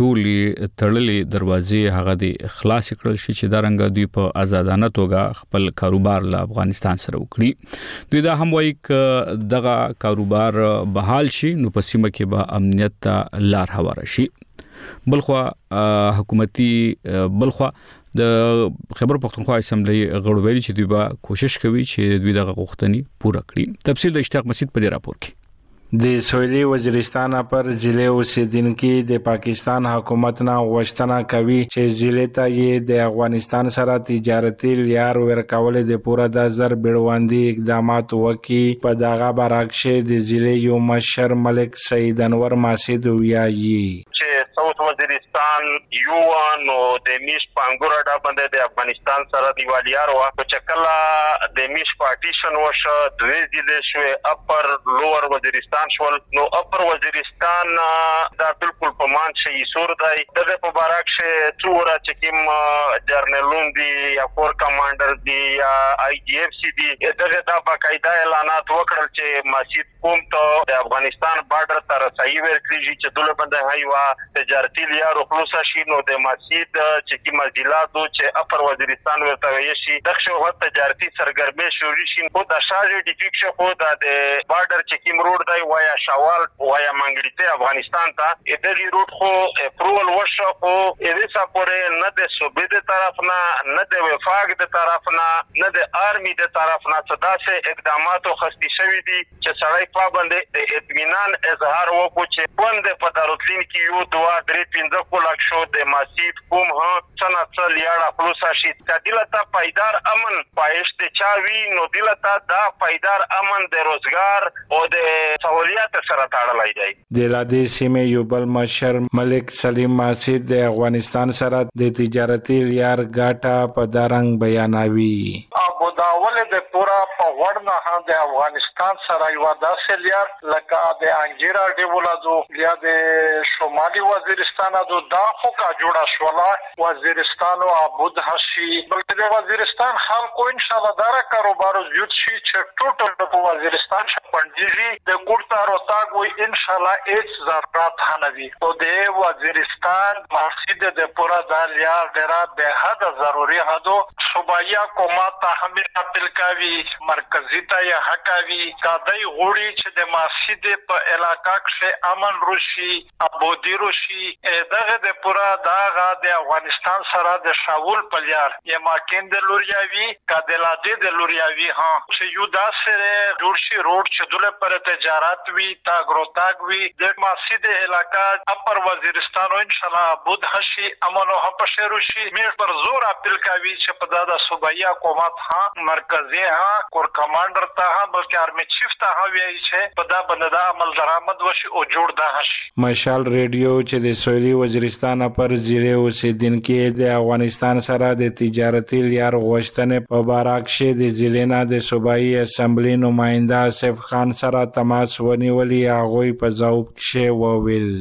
ټولي تړلې دروازې هغه د خلاص کړل شي چې دا رنګ دوی په آزادانه توګه خپل کاروبار له افغانستان سره وکړي. دوی دا هم وایي ک دغه کاروبار بحال شي نو په سیمه کې به امنیت ته لار هواره شي. بلخوا حکومتي بلخوا د خیبر پختونخوا اسمبلی غړو ویلي چې دوی به کوشش کوي چې دوی دغه غوښتنې پوره کړي. تفصیل د اشتیاق مسعود په دې راپور کې. د سویلي وزیرستان پر ضلع اوسیدونکو د پاکستان حکومت نه غوښتنه کوي چې ضلع ته یې د افغانستان سره تجارتي لار ورکول د پوره د زر بیړوندي اقدامات وکړي. په دغه برعکس د ضلع یو مشر ملک سید انور ماسید ویایي ساوث وزیرستان یو نو د میش پانګور اډا باندې د افغانستان سره دیوالیار وا چې کله د میش پارټیشن وشو دوی ضلع شو اپر لوور وزیرستان شول نو اپر وزیرستان دا بالکل په مان شي سور دی دغه په برعکس څوره چې کوم جرنلون دی یا فور کمانډر دی یا آی جی اف سی دی دغه دا باقاعده اعلانات وکړل چې مسجد کوم ته د افغانستان بارډر تر رسایي ورکړي چې دوله باندې هایوا تجارتي لار خلاص شي نو د مسجد چې کی مزیلاتو چې اپر وزیرستان ورته وي شي د شو تجارتي سرګرمي شروع شي او د شارې ډیفیکشن خو د بارډر چې کی روډ دی وایا شوال وایا منګړی ته افغانستان ته دغه روډ خو اپروول وشو او ایسا پورې نه د صوبې د طرف نه د وفاق د طرف نه د آرمي د طرف نه صدا سه اقدامات خستی شوی دي چې سړی پابند د اطمینان اظهار وکړي چې وند په دارالدین کې یو دوا درې 15 لک شو د مسجد کوم ها صنعت لیاړه خلاص شي کدلته پایدار امن پایشت چاوي نو دلته دا پایدار امن د روزګار او د سہولیات سره تړلای دی. د لادي سیمه یو بل مشر ملک سلیم ماسید د افغانستان سره د تجارتي لیار ګاټه په دارنګ بیانوي. ابو داول د پورا په وړنه د افغانستان سره یو داسې لیار لکه د انجیرا ډیولازو یا د شمالي وزیرستان د دا خو کا جوړه شولا وزیرستان او ابود هشي بلکې د وزیرستان خلکو ان شاء الله دارا کاروبار زیات شي چې ټوټل په وزیرستان شپنځي د کوټا روتاګ وي ان شاء الله هیڅ ضرورت هنوي او د وزیرستان مسجد د پورا دالیا ډیره به حد ضروري هدو صوبایا حکومت ته همیشه اپیل کوي مرکزی ته یا حکاوي کدی غوړي چې د مسجد په علاقہ کې امن روشي ابودی روشي دغه د پورا داغه د افغانستان سره د شاول پلیار یا ماکین د لوریاوی کدلاده د لوریاوی ها چې یو داسره جوړشي روډ چې دله پر تجارت وی تاګروتاګ وی د مسجد علاقہ اپر وزیرستان ان شاء الله بود هشي امن او پښروشي میر پر زور اپیل کوي چې په دادا صوبایي حکومت ها مرکزی ها کور کمانډر ته ها بلکې آرمی چیف ته ها وی چې په دا بندا عمل درآمد وشي او جوړ ده هشي. مشال ریډیو چې د سویلي وزیرستان پر ضلع اوسیدونکو د افغانستان سره د تجارتي لار غوښتنې په برعکس د ضلع نه د صوبایي اسمبلی نماینده اسف خان سره تماس ونیولي هغه په ځواب کې وویل.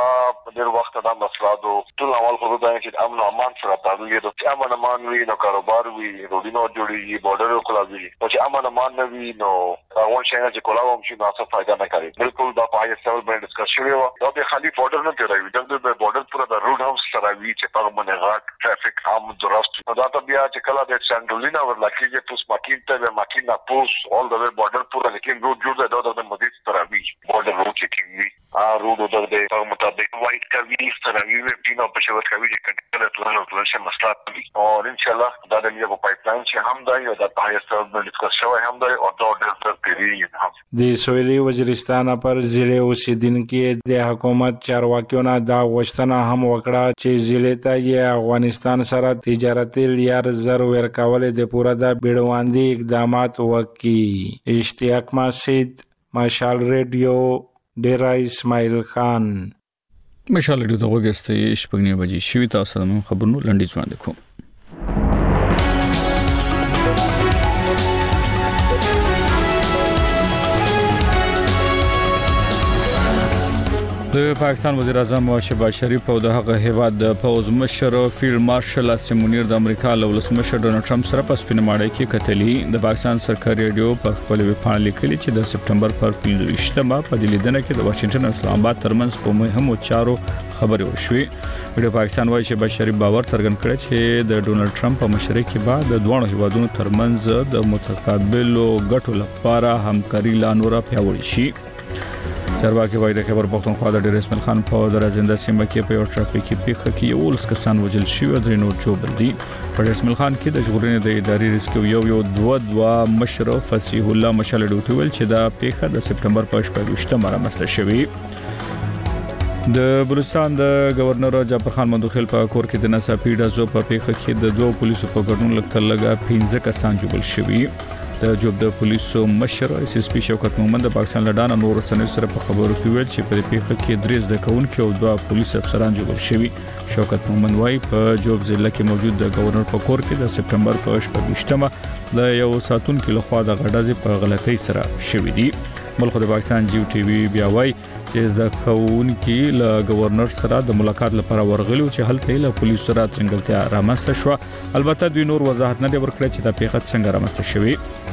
ډیر وخت دا مسله دو ټول اول خو دا چې امن او امان سره تعلق دی چې امن امان وي نو کاروبار وي روډینو جوړي بورډر کولاوي او چې امن امان نه وي نو اول شي چې کولاوم شي نو څه فائدہ نه کوي. بالکل دا په هغه څول باندې ډسکس شوی و دا به خالي بورډر نه دی راوي د بورډر پورا د روډ هاوس سره وی چې په باندې غاټ ټرافیک عام درست دا ته بیا چې کله د سانډولینا ورلکه پوس ماکین ته ماکینا پوس اول د بارډر پورا لیکن روډ جوړ د مدیر سره وی بارډر روډ چیکینګ وی روډ د مطابق وایټ کوي سره وی پینو په شوت کوي چې کله ټول څه مسله دي او ان شاء الله دا د یو پایپلاین چې هم دا یو د هایست لیول ډیسکس شوی هم دا او دا د پیری د سویلي وزیرستان پر ضلع اوسیدونکو د حکومت چارواکیو نه دا غوښتنه هم وکړه چې ضلع ته یې افغانستان سره تجارتي لیار زر ورکول د پوره د بیړواندي اقدامات وکړي. اشتیاق مسعود، مشال ریډیو، ډیرا اسماعیل خان. مشال ریډیو ته وګورئ شپږ بجې شوي تاسو نن خبرونه لنډیز وړاندې کوم. د پاکستان وزیر اعظم شهباز شریف او د هغه هیواد د پوز مشر فیلډ مارشل اسیم منیر د امریکا له ولسمشر ډونالډ ټرمپ سره په سپینماړی کې کتلې. د پاکستان سرکاري ریډیو په خپل ویبپاڼه لیکلي چې د سپټمبر پر 15مه په دې لیدنه کې د واشنگټن او اسلام آباد ترمنځ په مهمو چارو خبرې وشوې. ویډیو پاکستان وایي چې شهباز شریف باور څرګند کړی چې د ډونالډ ټرمپ په مشرۍ کې بعد د دوه هیوادونو ترمنځ د متقابلو ګټو لپاره همکاري لا نور پیاوړې شي. چارواکي وایي د خیبر پختونخوا د ډیر اسماعیل خان په درازنده سیمه کې په یو ټرافیکي پیښه کې 11 کسان وژل شوي او 3 نور ژوبل دي. په ډیر اسماعیل خان کې د ژغورنې د ادارې ریسکیو یو مشر فصیح الله مشال ډوټ ویل چې دا پیښه د سپټمبر په 28مه رامنځته شوې. د بلوچستان د گورنر جعفر خان مندوخیل په کور کې د ناڅاپي ډزو په پیښه کې د دوه پولیسو په ګډون لږ 15 کسان ژوبل شوي. د جوب د پولیسو مشر اس اس پی شوکت مومند د پاکستان لډانه نور سنوي سره په خبرو کې ویل چې په پیښه کې درې زده کوونکي او دوه پولیس افسران ژوبل شوي. شوکت مومند وايي په جوب ضلع کې موجود د گورنر په کور کې د سپټمبر په 28مه د یو ساتونکو لخوا د غډازې په غلطۍ سره شوې دي. بلخو د پاکستان جیو ټي وي بیا وايي چې زده کوونکي له گورنر سره د ملاقات لپاره ورغلي چې هلته له پولیسو سره څنګهلتیا رامنځته شو. البته دوی نور وضاحت نه ورکړي چې د پیښه څنګه رامنځته شوې.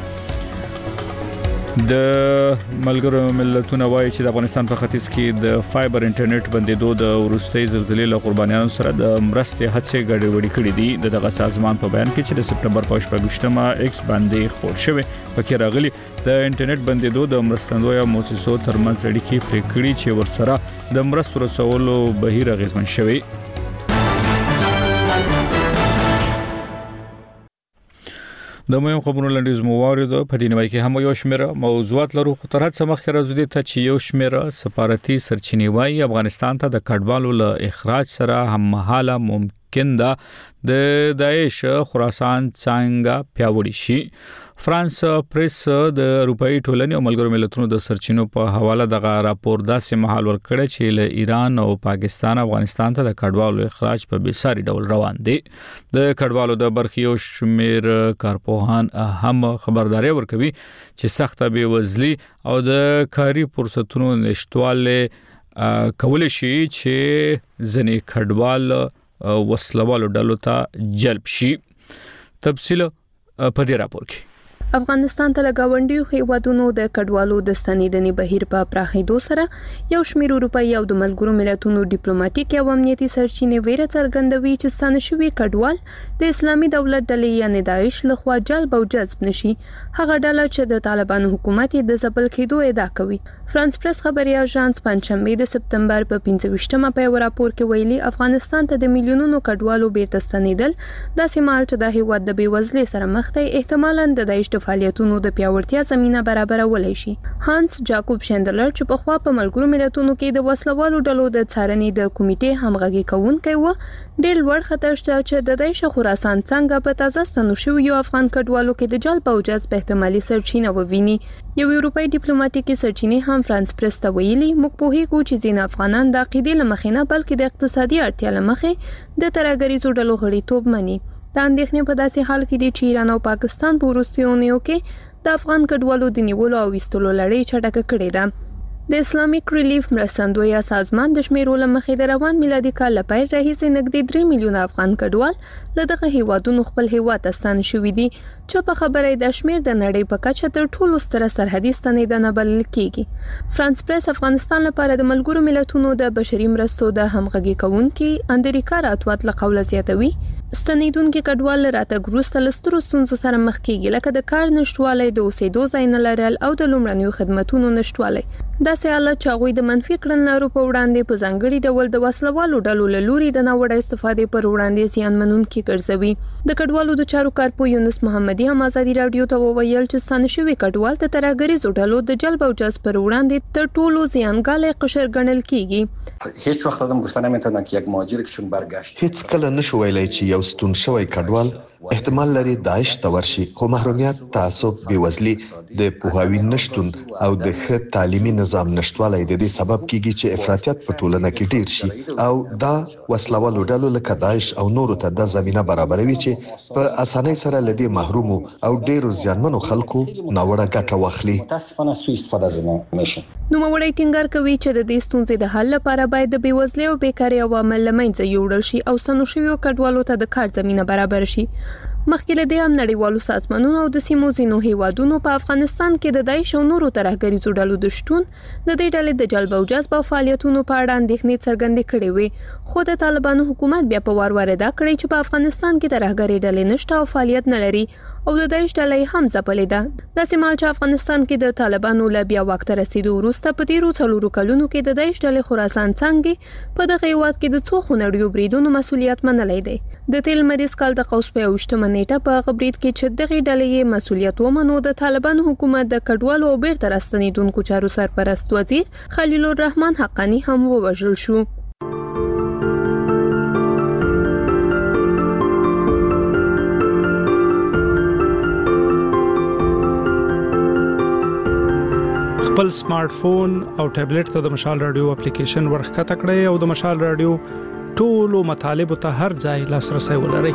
د ملګرو ملتونو وایي چې د افغانستان په ختیځ کې د فایبر انټرنیټ بندیدو د ورستۍ زلزلې له قربانیانو سره د مرستې هڅې ګډوډي کړې دي. دغه سازمان په بیان کې چې د سپټمبر په 28مه ایکس باندې خپور شوی پکې راغلي د انټرنیټ بندیدو د مرستندوی مؤسسو ترمنځ اړیکې پرې کړې چې ورسره د مرستو رسولو بهیر اغیزمن شوی. د مهم خبرونو لنډیز مو واورید. په دې نیمه کې هم یو شمېر موضوعات لرو خو تر هڅه مخکې راځو ته چې یو شمېر سفارتي سرچینې وايي افغانستان ته د کډوالو له اخراج سره هممهاله ممکن ده د داعش خراسان څنګه پیاوړی شي. فرانس پریس د اروپאי ټولنې او ملګرو ملتونو د سرچینو په حواله دغه راپور داسې مهال ورکړی چې له ایران او پاکستان افغانستان ته د کډوالو اخراج په بیساري ډول روان دي. د کډوالو د برخې یو شمېر کارپوهان هم خبرداري ورکوي چې سخته بېوزلي او د کاري فرصتونو نشټواله کول شي چې ځنې کډوال وسلوالو ډلو ته جلب شي. تفصیل په دې راپور کې. افغانستان ته لګاونډیو هیوادونو د کډوالو د ستنیدنې بهیر په پراخېدو سره یو شمېر اروپאי او د ملګرو ملتونو ډیپلوماټیک او امنیتي سرچینې ویره څرګندوي چې ستانه شوي کډوال د اسلامي دولت ډلې یعنی داعش لخوا جلب او جذب نشي. هغه ډله چې د طالبانو حکومت د ځپل کېدو ادعا کوي. فرانس پریس خبري اژانس پنځشنبه د سپټمبر په 25مه په یو راپور کې ویلي افغانستان ته د میلیونونو کډوالو بیرته ستنیدل داسې مال چې د هیواد د بیوزلۍ سره مخ دی احتمالاً د داعش فعالیتونو د پیاوړتیا زمينه برابرولای شي. هانس جاکوب شندلر چې په خوا په ملګرو ملتونو کې د وسلوالو ډلو د څارنې د کمیټې همغږي کوونکی و ډېر لوړ خطر شته چې د داعش خراسان څنګه په تازه ستنو شوی یو افغان کډوالو کې د جلب او جذب احتمالي سرچینه وویني. یو اروپאי ډیپلوماټیکي سرچینې هم فرانس پریس ته ویلي موږ پوهیږو چې ځین افغانان د عقیدې لمخې نه بلکې د اقتصادي اړتیا لمخې د ترهګریزو ډلو غړیتوب مني. دا اندېښنې په داسې حال کې دي چې ایران او پاکستان په وروستیو اونیو کې د افغان کډوالو د نیولو او وستلو لړۍ چټکه کړې ده. د اسلامیک ریلیف مرستندوی سازمان د شمیرو لمخې د روان میلادي کال لپاره راهیسې نږدې 3 میلیونه افغان کډوال له دغه هیوادونو خپل هیواد ته ستانه شوي دي چې په خبره د شمیر د نړۍ په کچه تر ټولو ستره سرحدي ستنېدنه بلل کیږي. فرانس پریس افغانستان لپاره د ملګرو ملتونو د بشري مرستو د همغږي کوونکي اندریکا راتوات له قوله زیاتوي ستنېدونکي کډوال راتګ وروسته له سترو ستونزو سره مخ کیږي لکه د کار نشټوالی، د اوسېدو ځای نه لرل او د لومړنیو خدماتونو نشټوالی. داسې حالت چې هغوی د منفي کړنلارو په وړاندې په ځانګړي ډول د وسلوالو ډلو له لوري د ناوړه استفادې پر وړاندې زیانمنونکي ګرځوي. د کډوالو د چارو کارپو یونس محمدي هم ازادي راډیو ته وویل چې ستانه شوي کډوال د ترهګریزو ډلو د جلب او جذب پر وړاندې تر ټولو زیانګالی قشر ګڼل کیږي. هیڅ وخت هم گفتن نمیتونن که یک مهاجر که چون برگشت هیڅ کله نشو ویلای چې یو ستون شوی کډوال احتمال لري داعش ته ورشي، خو محرومیت، تعصب، بیوزلي، د پوهاوي نشټون او د ښه تعلیمي نظام نشټوالی د دې سبب کیږي چې افراطیت په ټولنه کې ډیر شي او دا وسلوالو ډلو لکه داعش او نورو ته د زمينه برابروي چې په اسانۍ سره لدی محروم او ډیرو زیانمنو خلکو ناوړه ګټه واخلي. نو موري ټینګار کوي چې د دې ستونزې د حل لپاره باید د بیوزلۍ او بیکارۍ عوامل لمنځه یوړل شي او سنوشيو کډوالو ته د کار زمينه برابر شي. مخکې له دې هم نړیوالو سازمانونو او د سیمو ځینو هیوادونو په افغانستان کې د داعش او نورو ترهګریزو ډلو د شتون د دې ډلې د جلب او جذب فعالیتونو په اړه اندېښنې څرګندې کړې وې، خو د طالبانو حکومت بیا په وار دا کړی چې په افغانستان کې ترهګري ډلې نشته او فعالیت نه لري او د داعش ډلې هم ځپلې ده. داسې مهال چې افغانستان کې د طالبانو له بیا واک ته رسیدو وروسته په تیرو 4 کلونو کې د داعش ډلې خراسان څنګه په دغه هیواد کې د څو خونړیو بریدونو مسولیت منلی دی. د تیل مریض کال د قوس په 28 نیټه په غبرید کې چې دغه ډلې مسولیت ومنو د طالبانو حکومت د کډوالو او بیرته راستنېدونکو چارو سرپرست وزیر خلیل الرحمن حقانی هم ووژل شو. خپل سمارټ فون او ټابلیټ ته د مشال رادیو اپلیکیشن ورخکته کړئ او د مشال رادیو ټولو مطالبه ته هر ځای لاسرسي ولرئ.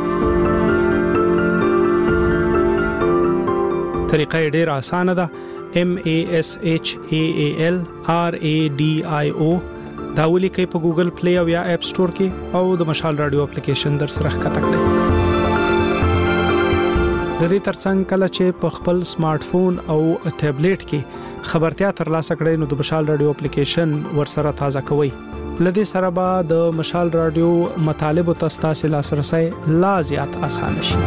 طریقه ډیر اسانه ده. MASHAAL RADIO دا ولیکئ په ګوګل پلی او یا اپ سٹور کې او د مشال رادیو اپلیکیشن در سره ښکته کړئ. د دې ترڅنګ کله چې په خپل سمارټ فون او ټابلیټ کې خبرتیا ترلاسه کړئ نو د مشال رادیو اپلیکیشن ورسره تازه کوئ. لدې سره به د مشال رادیو مطالب او تاسو لاسرسي لا زیات اسانه شي.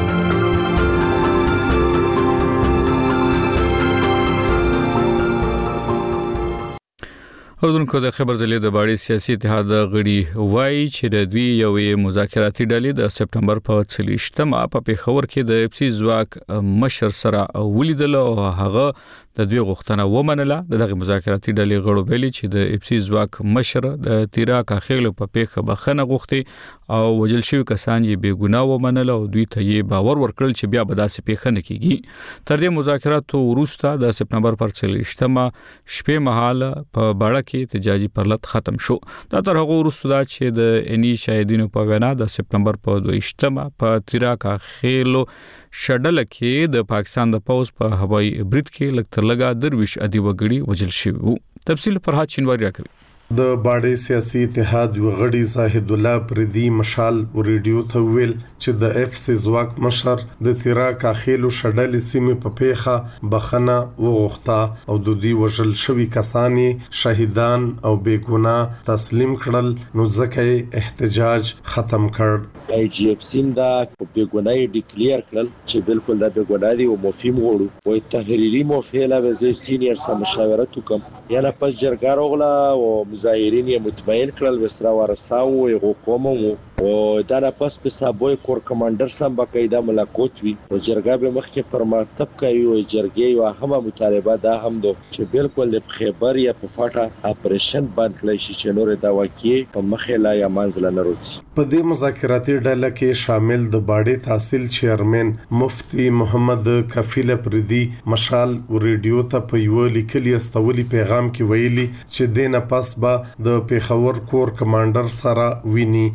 اردوونکو د خبر ځلې د باړې سیاسي اتحاد غړي وایي چې د دوی یوې مذاکراتي ډلې د سپټمبر په 28مه په پیښور کې د اپسی ځواک مشر سره ولیدل او هغه د دوی غوښتنه ومنله. دغه مذاکراتي ډلې غړو ویلي چې د اپسی ځواک مشر د تیرا کاخېلو په پیښه بخنه غوښتي او وجل شوی کسان یې بے ګناه ومنله او دوی ته یې باور ورکړل چې بیا به داسې پیښه نه کیږي. تر دې مذاکراتو وروسته د سپټمبر پر 28مه شپې مهال په باړه کې احتجاجي پرلط ختم شو. دا تر هغه وروسته دا چې د اني شاهدینو په وینا د سپټمبر په 28مه په تیرا کاخېلو شډل کې د پاکستان د پوز په هوایي برید کې لکتر لګا درویش ادي وګړي وجل شوی. تفصیل فرحات شینواری راکوي. د باړې سیاسي اتحاد وغړي زاهد الله پردي مشال ریډیو ته ویل چې د اف سی ځواک مشر د تیرا کاخېلو شډل سیمه په پیښه بخنه وغوښته او د دوی وژل شوی کسانی شهیدان او بے ګناه تسلیم کړل نو ځکه احتجاج ختم کړ. آی جی اف سیم دا بے ګناي ډیکلیئر کړل چې بالکل دا بے ګناه دي او مفهوم غوړو وای تحریری موفیلا وزې سینیئر سم مشاورت وکم یعنی پس جرګار اوغلا او مظاهرین یې مطمئن کړل وسرا ورساو یو قوم او دا نه پس په سابوي کور کمانډر سم بقاعده ملاقات وی او جرګه به مخکې پر مرتب کوي او جرګې یو هم مطالبه دا هم دو چې بالکل د خبر یا په فاټه اپریشن باندې کړی شي چې نور دا واقعي په مخه لا یا منځل نه روځي. په دې مذاکراتي ډله کې شامل د باړې تحصیل چیرمن مفتی محمد کفیل پردي مشال ریډیو ته په یو لیکلي استولي پیغام کې ویلي چې د نه پس با د پیښور کور کمانډر سره ویني او په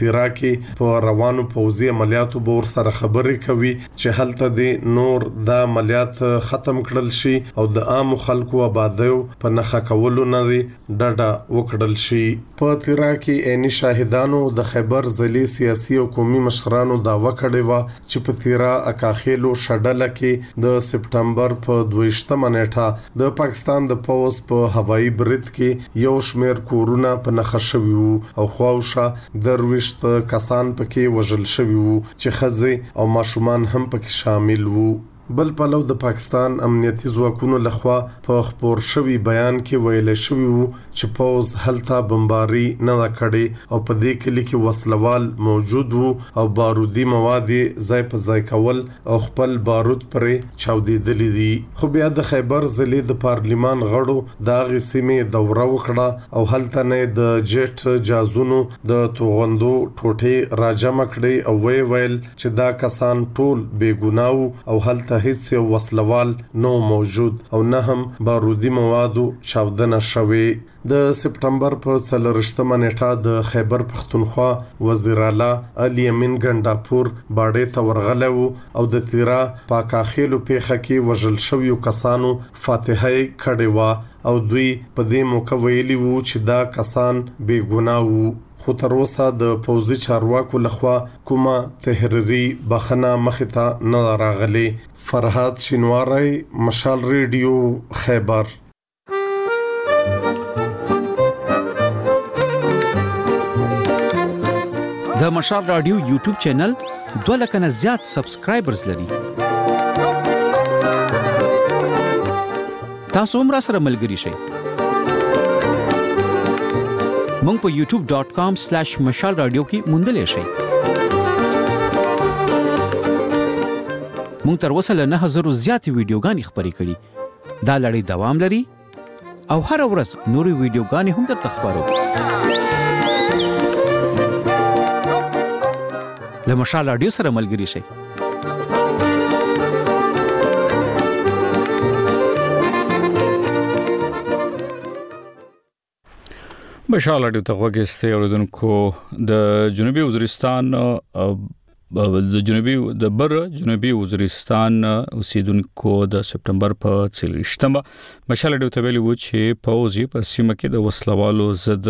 تیرا کې په روانو پوځي عملیاتو به ورسره خبرې کوي چې هلته د نور د عملیات ختم کړل شي او د عام خلکو آبادیو په نخښه کولو نه ډډه وکړل شي. په تیرا کې عیني شاهدانو د خیبر ضلعي سیاسي او قومي مشرانو دعوه کړې و چې په تیرا اکاخیلو شډله کې د سپټمبر په 22 نیټه د پاکستان د پوز په هوایي برید کې یو شمېر کورونه په نخښه شوي وو او خواوشا درويشت کسان پکې وژل شوي وو چې ښځې او ماشومان هم پکې شامل وو. بل پلو د پاکستان امنیتي ځواکونو لخوا په خبر شوی بیان کې ویل شوی وو چې پوز هلته بمباري نه کړي او په دې کلی کې وسلوال موجود وو او بارودي مواد ځای په ځای کول او خپل بارود پرې چاودېدلې دي. خو بیا د خیبر ضلع د پارلیمان غړو د غسیمې دوره وکړه او هلته نه د جټ جازونو د توغندو ټوټې راجمع کړي او ویل چې دا کسان ټول بیګناو او هلته هیڅ وسلوال نو موجود او نه هم بارودي موادو چاودنه شوي. د سپټمبر په 4 نیټه د خیبر پختونخوا وزیر اعلی علي امین ګنداپور باډې ته ورغلو او د تیرا پاکاخیلو پیخه کې وژل شویو کسانو فاتحه کړي و او دوی په دې موقع ویلي وو چې دا کسان بے ګناه وو. خو تر اوسه د پوځي چارواکو لخوا کومه تحریري بخنه مخته نه راغلي. فرهاد شینواری، مشال ریډیو، خیبر. د مشال رادیو یوټیوب چینل 2 لک نه زیات سبسکرایبرز لري. تاسو هم را سره ملګري شئ. مونږ په youtube.com/مشال رادیو کې موندلې شئ. مونږ تر اوسه له 9000 زیاتې ویډیوګانې خپرې کړې. دا لړۍ دوام لري او هر ورځ نورې ویډیوګانې هم درته خپرو. له مشال رادیو سره ملګري شئ. مشال رادیو ته وګورئ اوریدونکو د جنوبي وزیرستان جنوبي وزیرستان اوسیدونکو د سپټمبر په 23 مشال رادیو ته ویلي وو چې پوځي په سیمه کې د وسلوالو ضد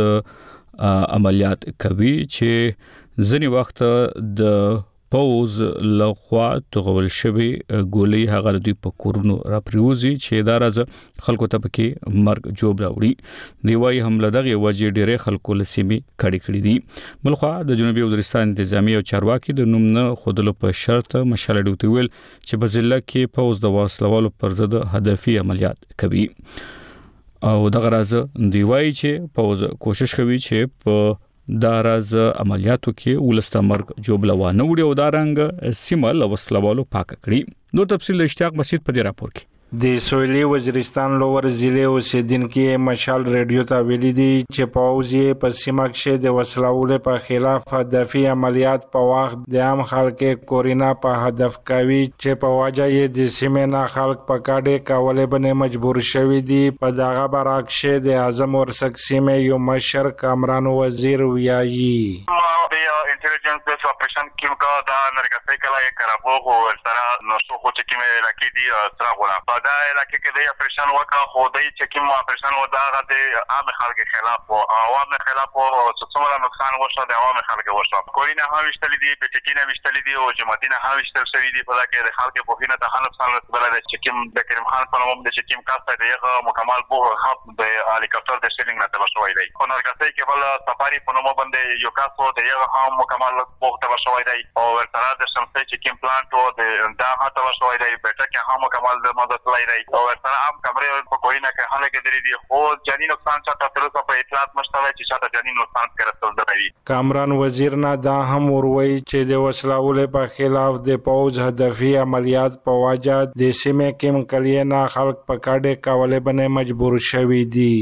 عملیات کوي چې ځینې وخت د پوز لخوا توغول شوی ګولۍ هغه د دوی په کورونو راپریوزي چې دا راز خلکو ته پکې مرګ جوړ راوړي. دی وايي حمله دغه وجې ډېرې خلکو لسیمي کړي دي. بلخوا د جنوبي وزیرستان انتظامی او چارواکي د نوم نه خودلو په شرط مشال ډوټ ویل چې په ضلع کې پوز د وسلوالو پر ضد هدفي عملیات کوي او دغه راز دی وايي چې پوز کوشش کوي چې په دا راز عملیاتو کې ولستمرګ جوړلوانه وړي او دا رنګ سیمه لوسلوالو پاک کړي. نو تفصیل اشتیاق مسجد په دې راپور کې د سویلي وزیرستان لوور ضلع اوسیدونکو مشال ریډیو ته ویلي دي چې پوځي په سیمه کې د وسلوالو په خلاف هدفي عملیات په وخت د عام خلکو کورینا په هدف کوي چې په وجه یې د سیمې نه خلک په کاډه کولې باندې مجبور شوي دي. په دغه برعکس د اعظم ورسک سیمې یو مشر کامران وزیر ویایي انټيليجنس د اپریشن کې کا دا نرګسې کلا یې کرابو او سره نو څو خو چې کې علاقې دي سره غوړه په دا علاقې کې د اپریشن وکړه خو دای چې کوم اپریشن و دا د عام خلکو خلاف او عوام خلاف او څومره نقصان وشو د عوام خلکو وشو. کورینا هم وشتل دي پټکینه وشتل دي او جماعتینه هم وشتل شوی دي په دا کې د خلکو په خینه ته نقصان رسول د چې کوم د کریم خان په نوم د چې کوم کاسته دیغه مکمل بو خط د هلیکاپټر د سیلینګ نه تبه شوی دی. خو نرګسې کې بل سفاری په نوم باندې یو کاسو دیغه هم مکمل بو تبه شوی دی او ورته د شمسي چې کوم پلانټ او د دا تبه شوی دی پټه کې هم مکمل د مدد لای دی او ورته هم کمرې په کوینه کې حاله کې درې دي خو جنین نقصان چاته تر اوسه په اطلاعات مشتله چې چاته جنین نقصان کړل دی. کامران وزیر نه دا هم وروي چې د وسلوالو په خلاف د پوز هدفي عملیات په وجه د سیمې کې مکلیه نه خلک په کاډه کولې باندې مجبور شوي دي. د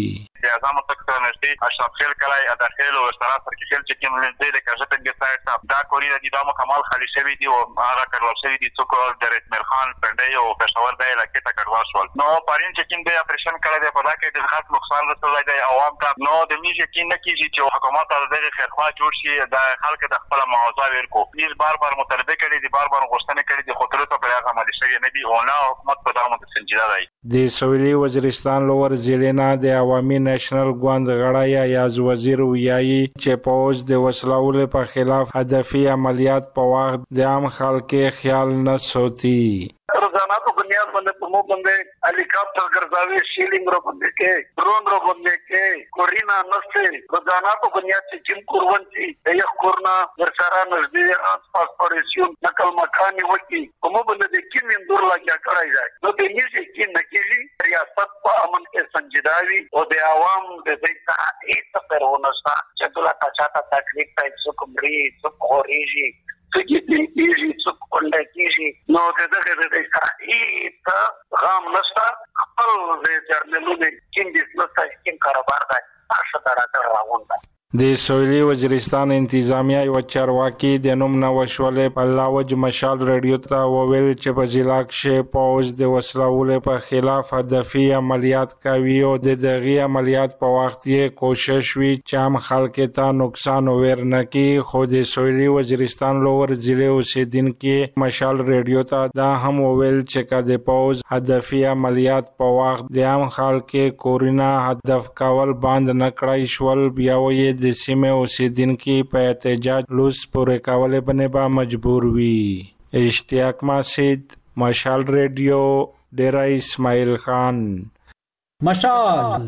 اعظم سکتور نږدې اشرف خیل کلای داخل او سراسر کې خیل چې کوم نږدې د کاژتنګ سایت ته دا کوریډور دي دا مکمل خالي شوی دي او هغه کډوال شوی دي څوک د رسمل خان پندای او پېښور د علاقې ته کډوال شول نو پارین چې کوم د اپریشن کړی دی په دا کې د خاص نقصان رسولی دی عوام ته نو د میږي کې نه کیږي چې حکومت د دې خیرخوا جوړ شي د خلک د خپل معاوضه ورکو هیڅ بار مطالبه کړي دي بار غوښتنه کړي دي خو تر اوسه په هغه عملي شوی نه دي او نه حکومت په دا باندې سنجیده دی د سویلي وزیرستان لور ضلع د عوامي نېشنل ګوند غړی یاز وزیر ویایي چې پوز د وسلو په خلاف هدفي عملیات په وخت د عام خلکو خیال نه ساتي روزانہ تو بنیاد بندے پمو بندے helicopter गरजावे शीलिंग रो बंदे के ड्रोन रो बंदे के कोरिना नसे रोजाना तो बनियाद से जिम कुरवंती या कोरना वर्षारा नजदीक आसपास परेशियन नकल मकानी वकी पमो बंदे दे किन इंदुर लाग्या कराई जाए तो देनी से कि नकीली रियासत पर अमन के संजीदावी और दे आवाम दे देखता एक पर होना सा चतुला का चाहता तकलीफ का सुकुमरी सुकोरीजी کیږي څوک کنده کیږي نو دغه د ایت غام نشته خپل د جرنالونو کې د نستا کې کاروبار دی تاسو ته راغونډه د سویلي وزیرستان انتظامیه یو چارواکي د نوم نوښولې په لاوج مشال رادیو ته وویل چې په ضلع کې پوز د وسلو په خلاف هدفي عملیات کوي او د دغه عملیات په وخت یې کوشش وی چې عام خلکو ته نقصان ورنکي خو د سویلي وزیرستان لور ضلع اوسیدونکو مشال رادیو ته دا هم وویل چې د پوز هدفي عملیات په وخت د عام خلکو کورینا هدف کول باندې نکړای شول بیا وې د سیمه اوسیدونکو په احتجاج لوس پورې کولې باندې با مجبور وي اشتیاق ماسید مشال ریډیو ډیرا اسماعیل خان مشال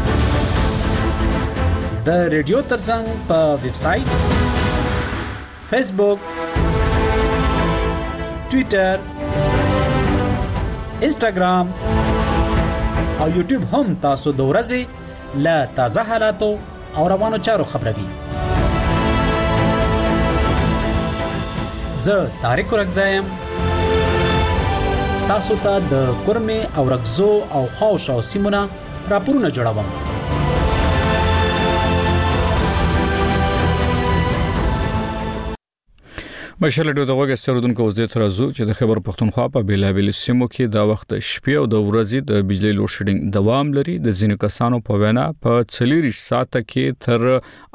د ریډیو ترڅنګ په ویب سټ فیسبوک ټوئیټر انسټاګرام او یوټیوب هم تاسو د ورځې له تازه حالاتو او روانو چارو خبروي زه طارق رغزایم تاسو ته د کورمه او رغزو او خوش او سیمونه راپورونه جوړوم مشال ډیو دغه سترودونکو اوس د ترازو چې د خبر پښتونخوا په بیلابل سیمو کې د وخت شپې او د ورځې د بجلی لوډ شیډینګ دوام لري د ځینو کسانو په وینا په 40 ساعته کې تر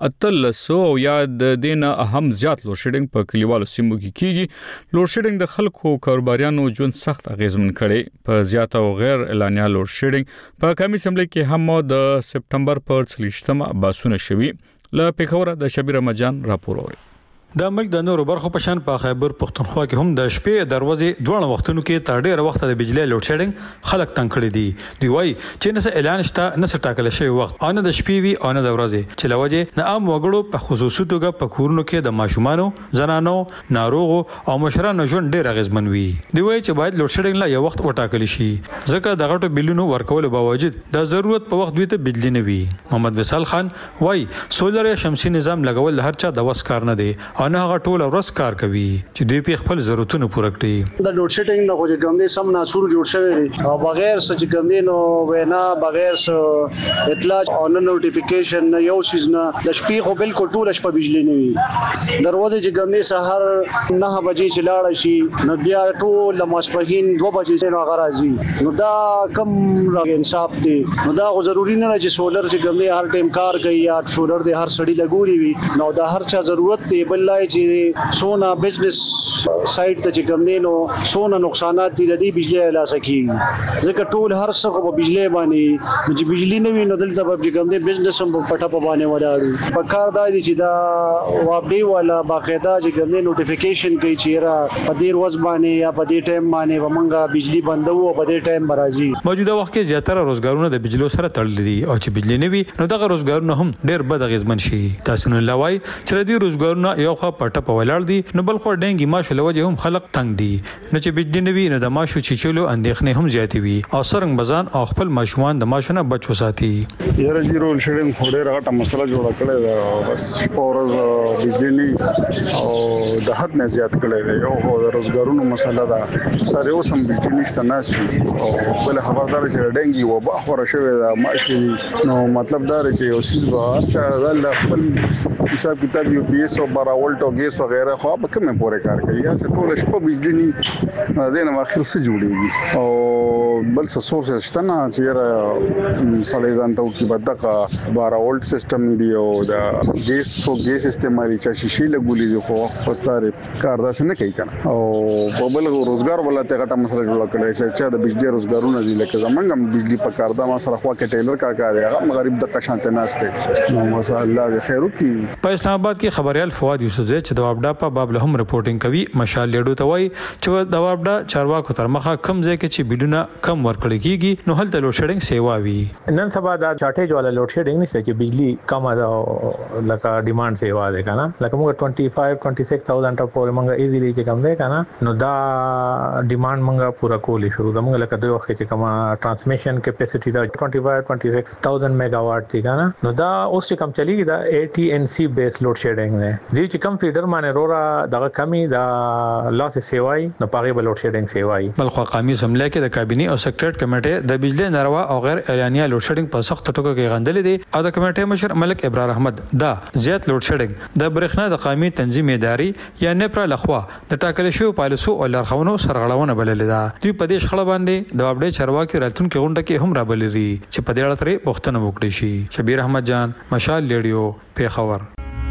1300 او یا د دینه اهم زیات لوډ شیډینګ په کلیوالو سیمو کې کیږي لوډ شیډینګ د خلکو کاروباریانو ژوند سخت اغیزمن کړي په زیات او غیر اعلانیا لوډ شیډینګ په کمی سملې کې هم د سپټمبر پر 30مه باسونه شوي ل پیښور د شبیر مجان راپور وایي د ملک د نورو برخو په شان په خیبر پښتونخوا کې هم د شپې دروازې دوه وختونو کې تر ډیره وخت د بجلی لوډ شیډینګ خلک تنګ کړي دي دی وای چې نه اعلان شته نه ټاکل شوی وخت او نه د شپې وی او نه د ورځې چې لوجه نه عام وګړو په خصوصي توګه په کورونو کې د ماشومانو زنانو ناروغو او مشرانو ژوند ډیر اغیزمن وي دی وای چې باید لوډ شیډینګ لا یو وخت وټاکل شي ځکه د غټو بلونو ورکول باوجود د ضرورت په وخت دوی ته بجلی نه وي محمد وصال خان وای سولر یا شمسي نظام لګول هر چا د وس کار نه دی او نه هغه ټول ورځ کار کوي چې دوی په خپل ضرورتونه پوره کړي د لوډ شیډینګ نه کوجه ګم دې سم ناسور جوړ شوی دی او بغیر سچ ګم دې نو وینا بغیر اطلاع او نوټیفیکیشن یو شیز نه د شپې خو بالکل ټول شپه بجلی نه وي دروازه چې ګم دې سحر 9 بجې چې لاړ شي نو بیا ټول ماسپهین 2 بجې نه غراځي نو دا کم انصاف دی نو دا ضروری نه چې سولر چې ګم دې هر ټیم کار کوي یا سولر دې هر سړی لګوري وي نو دا هر چا ضرورت دی بلای چې سونا بزنس سایت ته چې کوم دینو سونا نقصانات دي د بجلی لا سکی ځکه ټول هر څه په بجلی باندې چې بجلی نه وي نو دلته په کوم دي بزنس هم پټه په باندې ولاړ په کار دی چې دا واپډي ولا باقاعده چې کوم دي نوټیفیکیشن کوي چې را په دې ورځ باندې یا په دې ټایم باندې ومنګه بجلی بندو او په دې ټایم برازي موجوده وخت کې زیاتره روزګارونه د بجلی سره تړل دي او چې بجلی نه وي نو دغه روزګارونه هم ډیر بد اغیزمن شي تاسو نه لوي چې د روزګارونه یو خو پټه په ولاړ دي نو بل خو ډنګي ماشو لوجه هم خلق تنگ دي نو چې بجلی نوي نو د ماشو چیچلو اندېښنې هم زیاتې وي او څرنګ بزان او خپل ماشومان د ماشو نه بچ وساتي. یاره جیرو شډین خوري راټه مسله جوړه کړې ده بس پورز بجلی نه او د حد نه زیات کړی دی یو د روزګارونو مسله ده تر یو سم بجلی نشته نه او بل خبردار چې ډنګي و به خور شوی دا ماشي نو مطلب دا دی چې یو سیس به هرچا د خپل حساب کتاب یو پی ایس او 12 ولټ او ګیس وغیرہ خو به کومه پوره کار کوي یا چې ټول شپه بجلی نه دینه اخر څه جوړیږي او بل څه سورس شته نه چې سړی ځان ته کې بدقه 12 ولټ سیستم دی او دا ګیس استعمالي چې شیشه لګولې دی خو پستاره کار داسې نه کوي کنه او په بل روزګار ولته غټه مسله جوړه کړې چې د بجلی روزګارونه دي لکه زمونږ هم بجلی په کار دا ما سره خوا کې ټیلر کار دی هغه غریب د قشانته ناشته نو مسا الله دې خیر وکړي. په اسلام آباد کې خبريال فواد یوسفزئی چې د وابډا په باب له هم رپورټینګ کوي مشال لیډو ته وایي چې د وابډا چارواکو تر مخه کم ځای کې چې بلونه کم ورکړل کیږي نو هلته لوډ شیډینګ سیوا وي نن سبا دا چاټیج والا لوډ شیډینګ نشته چې بجلی کم ده لکه ډیماند سیوا ده کنه لکه موږ 25-26,000 ټاپ موږ ایزیلی چې کم ده کنه نو دا ډیماند موږ پورا کولی شو دا موږ لکه دوی وخت چې کومه ترانسمیشن کیپاسټی دا 25-26,000 میگاواټ دی کنه نو دا اوس چې کم چلیږي دا AT&C بیس لوډ شیډینګ ده دی چې کم فیډر باندې رورا دغه کمی دا لاس سیوای نو پاغه بل لوډ شیډینګ سیوای. بلخو قومي سملې کې د کابینه او سیکریټریټ کمیټه د بجلی ناروا او غیر اعلانیه لوډ شیډینګ په سخت ټکو کې غندل دي او د کمیټې مشر ملک ابرار احمد دا زیات لوډ شیډینګ د برېښنا د قومي تنظیم اداري یا نپرا لخوا د ټاکل شوی پالیسو او لارښوونو سرغړونه بللې ده. دوی په دې شخړه باندې د وابډې چارواکي راتلونکو غونډه کې هم رابلري چې په دې اړه ترې پوښتنه وکړي شي. شبیر احمد جان مشال لیډیو پیښور.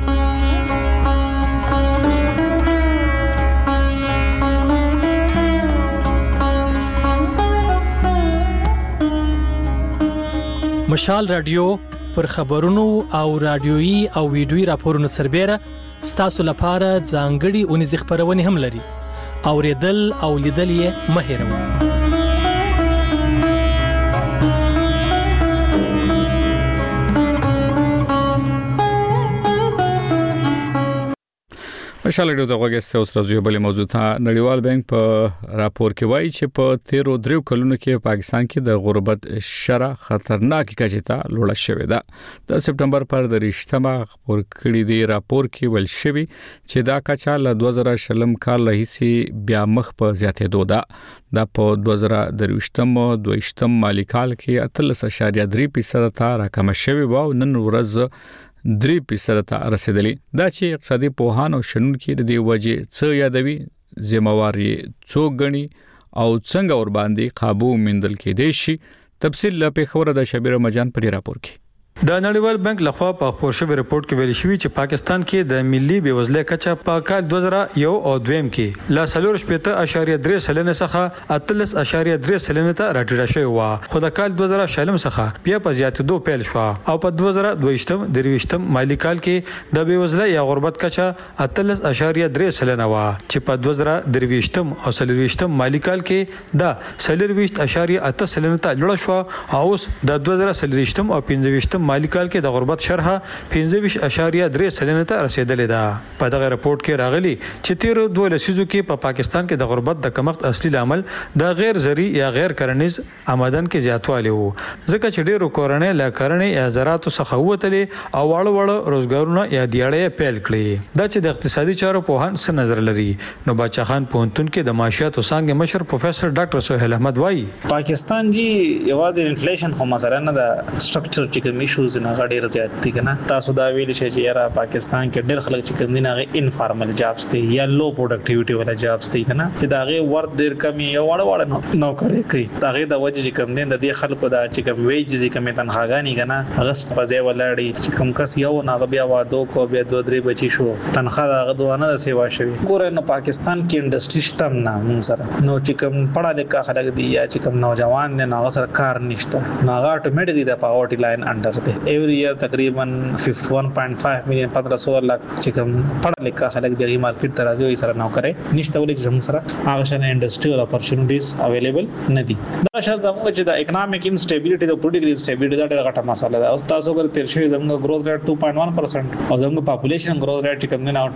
مشال رادیو پر خبرونو او رادیويي او ویډیويي راپورونو سربېره ستاسو لپاره ځانګړي اونیز خبرونه هم لري. اوریدل او لیدل یې مه هېروئ. مشال لیډیو ته غوښتل اوس راځي بلې موضوع ته. نړیوال بانک په راپور کې وایي چې په 13 کلونو کې پاکستان کې د غربت شرح خطرناک کچې ته لوړه شوې ده. د سپټمبر پر د رښتما خبر کړي دی راپور کې ول شوی چې دا کچا له 2020 کال راهیسې بیا مخ په زیاتېدو ده. دا په 2023 مالی کال کې 13.3% ته راکم شوی و او نن ورځ 3% ته رسیدلی. دا چې اقتصادي پوهان او شنونکو د دې وجې څه یادوي ذمہواری څوک غني او څنګه ور باندې قابو مندل کېدې شي. تفصیل لا په خبره د شبیر مجان په راپور کې. د نړیوال بانک لخوا په خبر شوی رپورت کې ویل شوی چې پاکستان کې د ملي بیوزلۍ کچه په کال 2001 او 2 کې لا 4.3 سلنه څخه 13.3 سلنه ته راټیټه شوی و خو د کال 2020 څخه بیا په زیاتېدو پیل شو او په 2022 مالی کال کې د بیوزلۍ یا غربت کچه 13.3 سلنه و چې په 2023 او 2024 مالی کال کې د 40.8 سلنه ته لوړ شو او اوس د 2023 او 2025 مالی کال کې د غربت شرح 15.3 سلنه ته رسیدلې ده. په دغه رپورت کې راغلي چې 13 لسیزو کې په پاکستان کې د غربت د کمښت اصلي عامل د غیر زرعي یا غیر کرنیز آمدن کې زیاتوالی وو ځکه چې ډېر کورنۍ لا کرنې یا زراعت څخه وتلې او واړه روزګارونه یا دیاړې پیل کړې. دا چې د اقتصادي چارو په هان څه نظر لري نو باچا خان پونتون کې د معاشيات او څنګه مشر پروفیسور ډاکټر سہیل احمد وایي پاکستان جی یوازې انفلیشن خو مثلا نه د سټرکچر چې ایشوز نه غډیر زیات دي کنه. تاسو دا ویل شئ چې یاره پاکستان کې ډېر خلک چې کوم دي نه انفارمل جابز کوي یا لو پروډکټیویټي والا جابز کوي کنه چې داغه ورت ډېر کمی یا وړ نوکری کوي. داغه د وجه چې کوم دي د دې خلکو دا چې کوم ویجز کوم تنخواګانی کنه هغه په ځای ولاړی چې کوم کس یو نه بیا وادو کو بیا 2-3 بچی شو تنخواه داغه دوانه د سیوا شوی. ګوره نو پاکستان کې انډستری شته نه مون سره نو چې کوم پړه لیکه خلک دي یا چې کوم نوجوان دي نو سره کار نشته نو هغه اتوماتیکلی د پاورټی لاین انډر ډیر دی ایوری ایئر تقریبا 51.5 میلیون 1500 لک چې کوم پړه لیکه خلک د مارکیټ ته راځي سره نو کوي نشته ولې چې موږ سره هغه شنه انډستریال اپورچونټیز اویلیبل نه دي دا شرط موږ چې د اکونومیک انسټیبিলিټي د پولیټیکل انسټیبিলিټي دا ډېر غټه مسله ده او تاسو ګر تیر شوی زموږ گروث ریټ 2.1% او زموږ پاپولیشن گروث ریټ کوم نه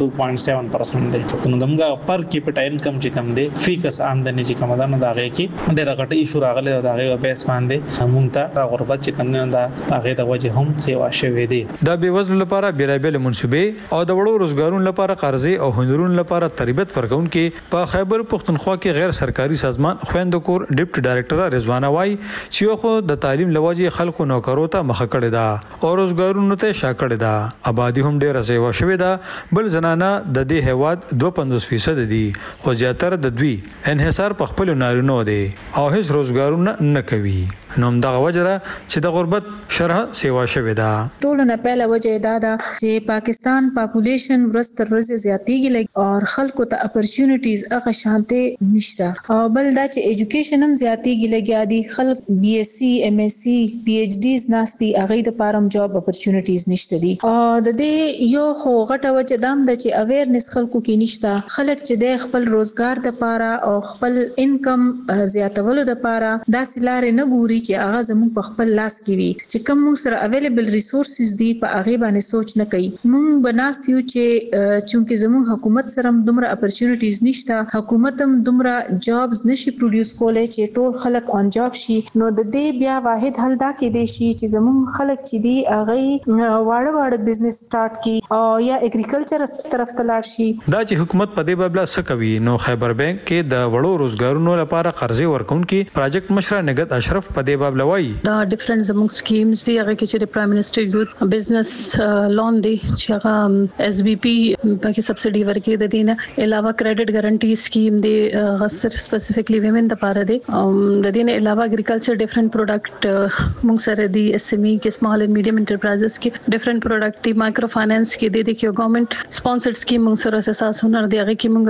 2.7% دی نو زموږ پر کیپټا انکم چې کوم دی فیکس آمدنی چې کوم ده نو دا غي کې ډېر غټه ایشو راغله دا غي بیس باندې موږ ته غربت چې کوم نه دا هغه د وجه هم سیوا شوی دی دا بیوزلو لپاره بیلابل منصوبې او د وړو روزګارونو لپاره قرضې او هنرونو لپاره تربیت ورکونکو په خیبر پختونخوا کې غیر سرکاري سازمان خويندکور ډیپټي ډایریکټر رضوانه وای چې خو د تعلیم لوجه خلکو نوکرو ته مخ کړی دا او روزګارونو ته شاکړی دا آبادی هم ډیره سیوا شوی دا بل زنانه د دې هواد 52% دي خو زیاتره د دوی انحصار په خپل نارینو دي او هیڅ روزګارونه نه کوي نو دغه وجره چې د غربت شرح سیوا شوی دا ټول نه پهله وجه دا ده چې پاکستان پاپولیشن ورستر ورځ زیاتیږي لګ او خلکو ته اپورچونټیز هغه شانته نشته او بل دا چې ایجوکیشن هم زیاتیږي لګیا دي خلک بي اس سي ام اس سي پی ایچ ډیز ناشتي هغه د پارم جاب اپورچونټیز نشته دي او د دې یو خو غټه وجه دام ده چې اویرنس خلکو کې نشته خلک چې د خپل روزګار د پاره او خپل انکم زیاتولو د پاره دا سلاره نه ګوري چې هغه زموږ په خپل لاس کې وي چې کوم سره اویلیبل ریسورسز دي په هغه باندې سوچ نه کوي موږ بناستیو چې چونکه زموږ حکومت سره دومره اپورچونټیز نشته حکومت هم دومره جابز نشي پروډوس کولای چې ټول خلک اون جاب شي نو د دې بیا واحد حل دا کې دی شي چې زموږ خلک چې دی هغه واړه بزنس سٹارټ کی او یا اګریکلچر طرف ته لاړ شي دا چې حکومت په دې بابل څه کوي نو خیبر بانک کې د وړو روزګارونو لپاره قرضې ورکونکو پروجیکټ مشر نګت اشرف په دې باب لوي دا ډیفرنٹ زموږ سکیمز دی هغه کې چې پرایم منسٹر یوث بزنس لون دی چې هغه اس بي پی پکې سبسډي ورکړي د دینه علاوه کریډټ ګارانټي سکیم دی غسر سپیسیفیکلی ویمن د پاره دی د دینه علاوه اګریکلچر ډیفرنٹ پروډکټ موږ سره دی اس ام ای کې سمال اینڈ میډیم انټرپرایزز کې ډیفرنٹ پروډکټ دی مایکرو فینانس کې دی کې ګورنمنت سپانسرډ سکیم موږ سره اساس هنر دی هغه کې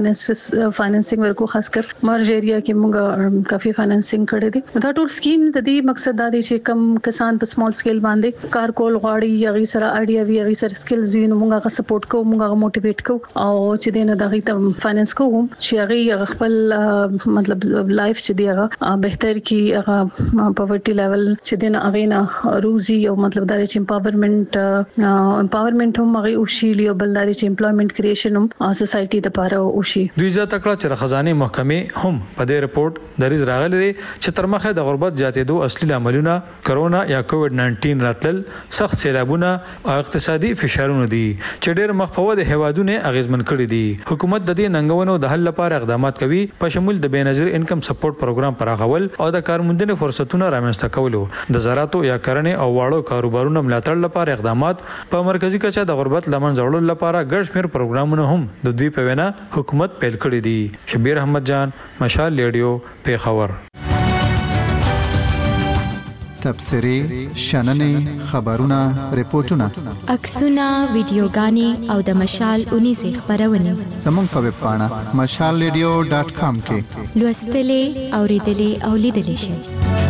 موږ فاینانسینګ ورکو خاص کر مرج ایریا کې موږ کافي فاینانسینګ کړی دی دا ټول سکیم د دې مقصد دا دی چې کم کسان په سمال سکیل باندې کار کول غواړي یا غي سره اړیا وی غي سره سکلز وی نو موږ غا سپورټ کوو موږ غا موټیویټ کوو او چې دینه دغه ته فاینانس کوو چې هغه خپل مطلب لایف چې دی هغه بهتر کی هغه پاورټي لیول چې دینه هغه نه روزي او مطلب دا چې امپاورمنت هم هغه او شی لیو بلداري چې امپلویمنٹ کریشن هم سوسايټي د پاره او شی دوی ځکه چې خزانه محکمه هم په دې رپورت دریز راغلي چې تر مخه د غربت زیاتېدو اصلي عاملونه کرونا یا کووډ 19 راتل سخت سیلابونه او اقتصادي فشارونه دي چې ډېر مخفوه د هوادونه اغیزمن کړي دي حکومت د دې ننګونو د حل لپاره اقدامات کوي په شمول د بینظیر انکم سپورټ پروګرام پراخول او د کارموندنې فرصتونه رامنځته کولو د زراعتو یا کرنې او واړو کاروبارونو ملاتړ لپاره اقدامات په مرکزی کچه د غربت لمن ځوړلو لپاره ګډ شمیر پروګرامونه هم د دوی په وینا حکومت پیل کړی دي شبیر احمد جان مشال ریډیو پیښور تبصرې شننې خبرونه ریپورتونه عکسونه ویډیوګانې او د مشال 19 خبرونه زموږ په ویب پاڼه mashalradio.com کې لوستلې اوریدلې او لیدلې شئ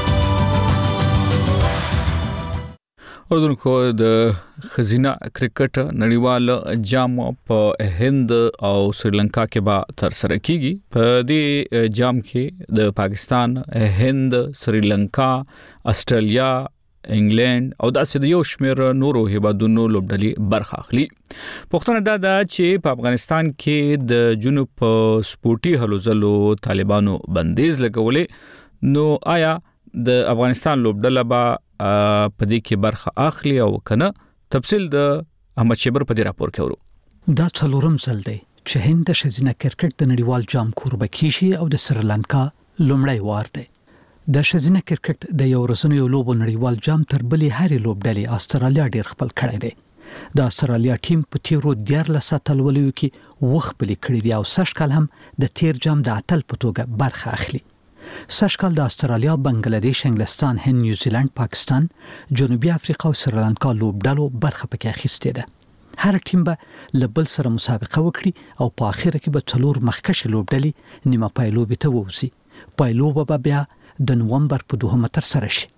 اردوونکو د خزینه کرکټ نړیوال جام په هند او سریلانکا کې به تر سره کیږي په دې جام کې د پاکستان هند سریلانکا استرالیا انګلند او داسې د یو شمېر نورو هیوادونو لوبډلې برخه اخلي پښتنه دا چې په افغانستان کې د جنوب سپورټي هلو ځلو طالبانو بندیز لګولې نو آیا د افغانستان لوبډله به په دې کې برخه اخلي او کنه تفصیل د احمد شیبر په دې راپور کې ورو دا څلورم ځل دی چې هند د ښځینه کرکټ د نړیوال جام کوربه کیږي او د سریلانکا لومړی وار دی د ښځینه کرکټ د یو ورځنیو لوبو نړیوال جام تر بلې هرې لوبډلې استرالیا ډیر خپل کړی دی د استرالیا ټیم په تیرو 14 اتلولیو کې وخپل کړی دی او سشکل هم د تیر جام د اتل په توګه برخه اخلي سشکل د استرالیا بنگلاديش انګلستان هند نیوزیلند پاکستان جنوبي افریقا او سریلانکا لوبډلو برخه پکې اخیسته ده هر ټیم به لبل سره مسابقه وکړي او په اخر کې به څلور مخکښ لوبډلې نیمه پایلوبې ته ووزي پایلوبه به بیا د نومبر په 2 تر سره شي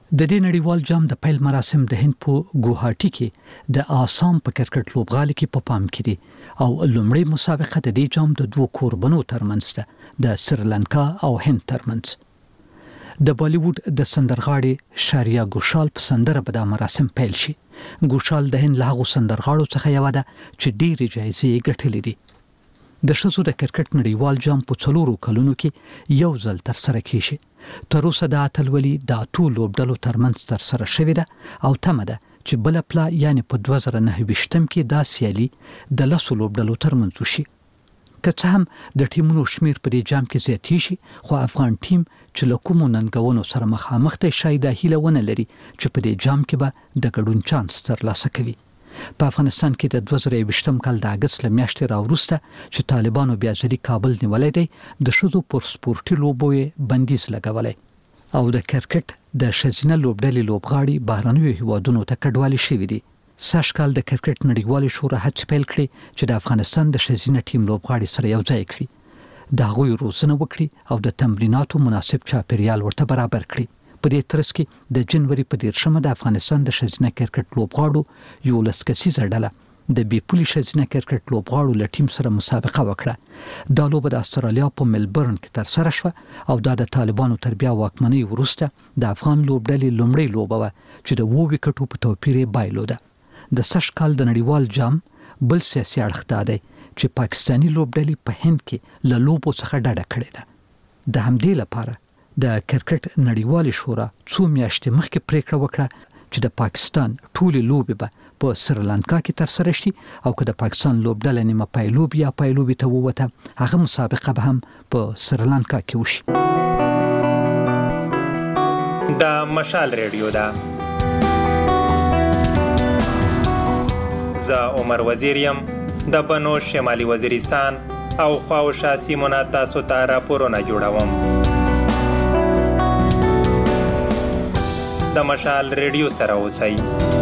د دې نړیوال جام د پیل مراسم د هند په ګوهاټي کې د آسام په کرکټ لوبغالي کې په پام کې دي او لومړی مسابقه د دې جام د دوه کوربنو ترمنځ ده د سریلانکا او هند ترمنځ د بالیوډ د سندرغاړي شاریا ګوشال په سندره به د مراسم پیل شي. ګوشال د هند له هغو سندرغاړو څخه یو ده چې ډېرې جایزې ګټلې دي. د ښځو د کرکټ نړیوال جام په 4 کلونو کې یو ځل تر سره کیږي. تر اوسه د اتلولي د ټولو لوبډلو ترمنځ تر سره شوې ده او تمه ده چې بل پلا یعنی په 2029 کې دا سیالي د 10 لوبډلو ترمنځ وشي. که څه هم د ټیمونو شمیر په دې جام کې زیاتې شي خو افغان ټیم چې له کومو ننګونو سره مخامخ دی شاید هیله ونه لري چې په دې جام کې به د ګډون چانس ترلاسه کوي. په افغانستان کې د 2020 کال د اگست لمیاشتې راوروسته چې طالبانو بیا ځلې کابل نیولې دی د ښځو پر سپورتي لوبو بندیز لګولې او د کرکټ د ښځینه لوبډلې لوبغاړي بهرنیو هیوادونو ته کډوالي شوي دي. سږ کال د کرکټ نړیوالې شورا هڅې پیل کړې چې د افغانستان د ښځینه ټیم لوبغاړي سره یو ځای کړي، د هغوی روزنه وکړي او د تمریناتو مناسب چاپیریال ورته برابر کړي. په دې ترڅ کې د جنوري په 10مه د افغانستان د ښځینه کرکټ لوبغاړو یو لسکسیزه ډله د بیپولي ښځینه کرکټ لوبغاړو له ټیم سره مسابقه وکړه. دا لوبه د استرالیا په ملبورن کې ترسره شوه او دا د طالبانو تر بیا واکمنۍ وروسته د افغان لوبډلې لومړۍ لوبه وه چې د 2 وکټو په توپیر یې بایلوده. د سږ کال د نړیوال جام بل سیاسي اړخ دا دی چې پاکستاني لوبډلې په هند کې له لوبو څخه ډډه کړې ده. د همدې لپاره د کرکټ نړیوالې شورا څو میاشتې مخکې پریکړه وکړه چې د پاکستان ټولې لوبې به په سریلانکا کې ترسره شي او که د پاکستان لوبډله نیمه پایلوبې یا پایلوبې ته ووته هغه مسابقه به هم په سریلانکا کې وشي. د مشال ریډیو ده. زه عمر وزیر یم د بنو شمالي وزیرستان او خواوشا سیمونه تاسو ته راپورونه جوړوم. د مشال ریډیو سره اوسئ.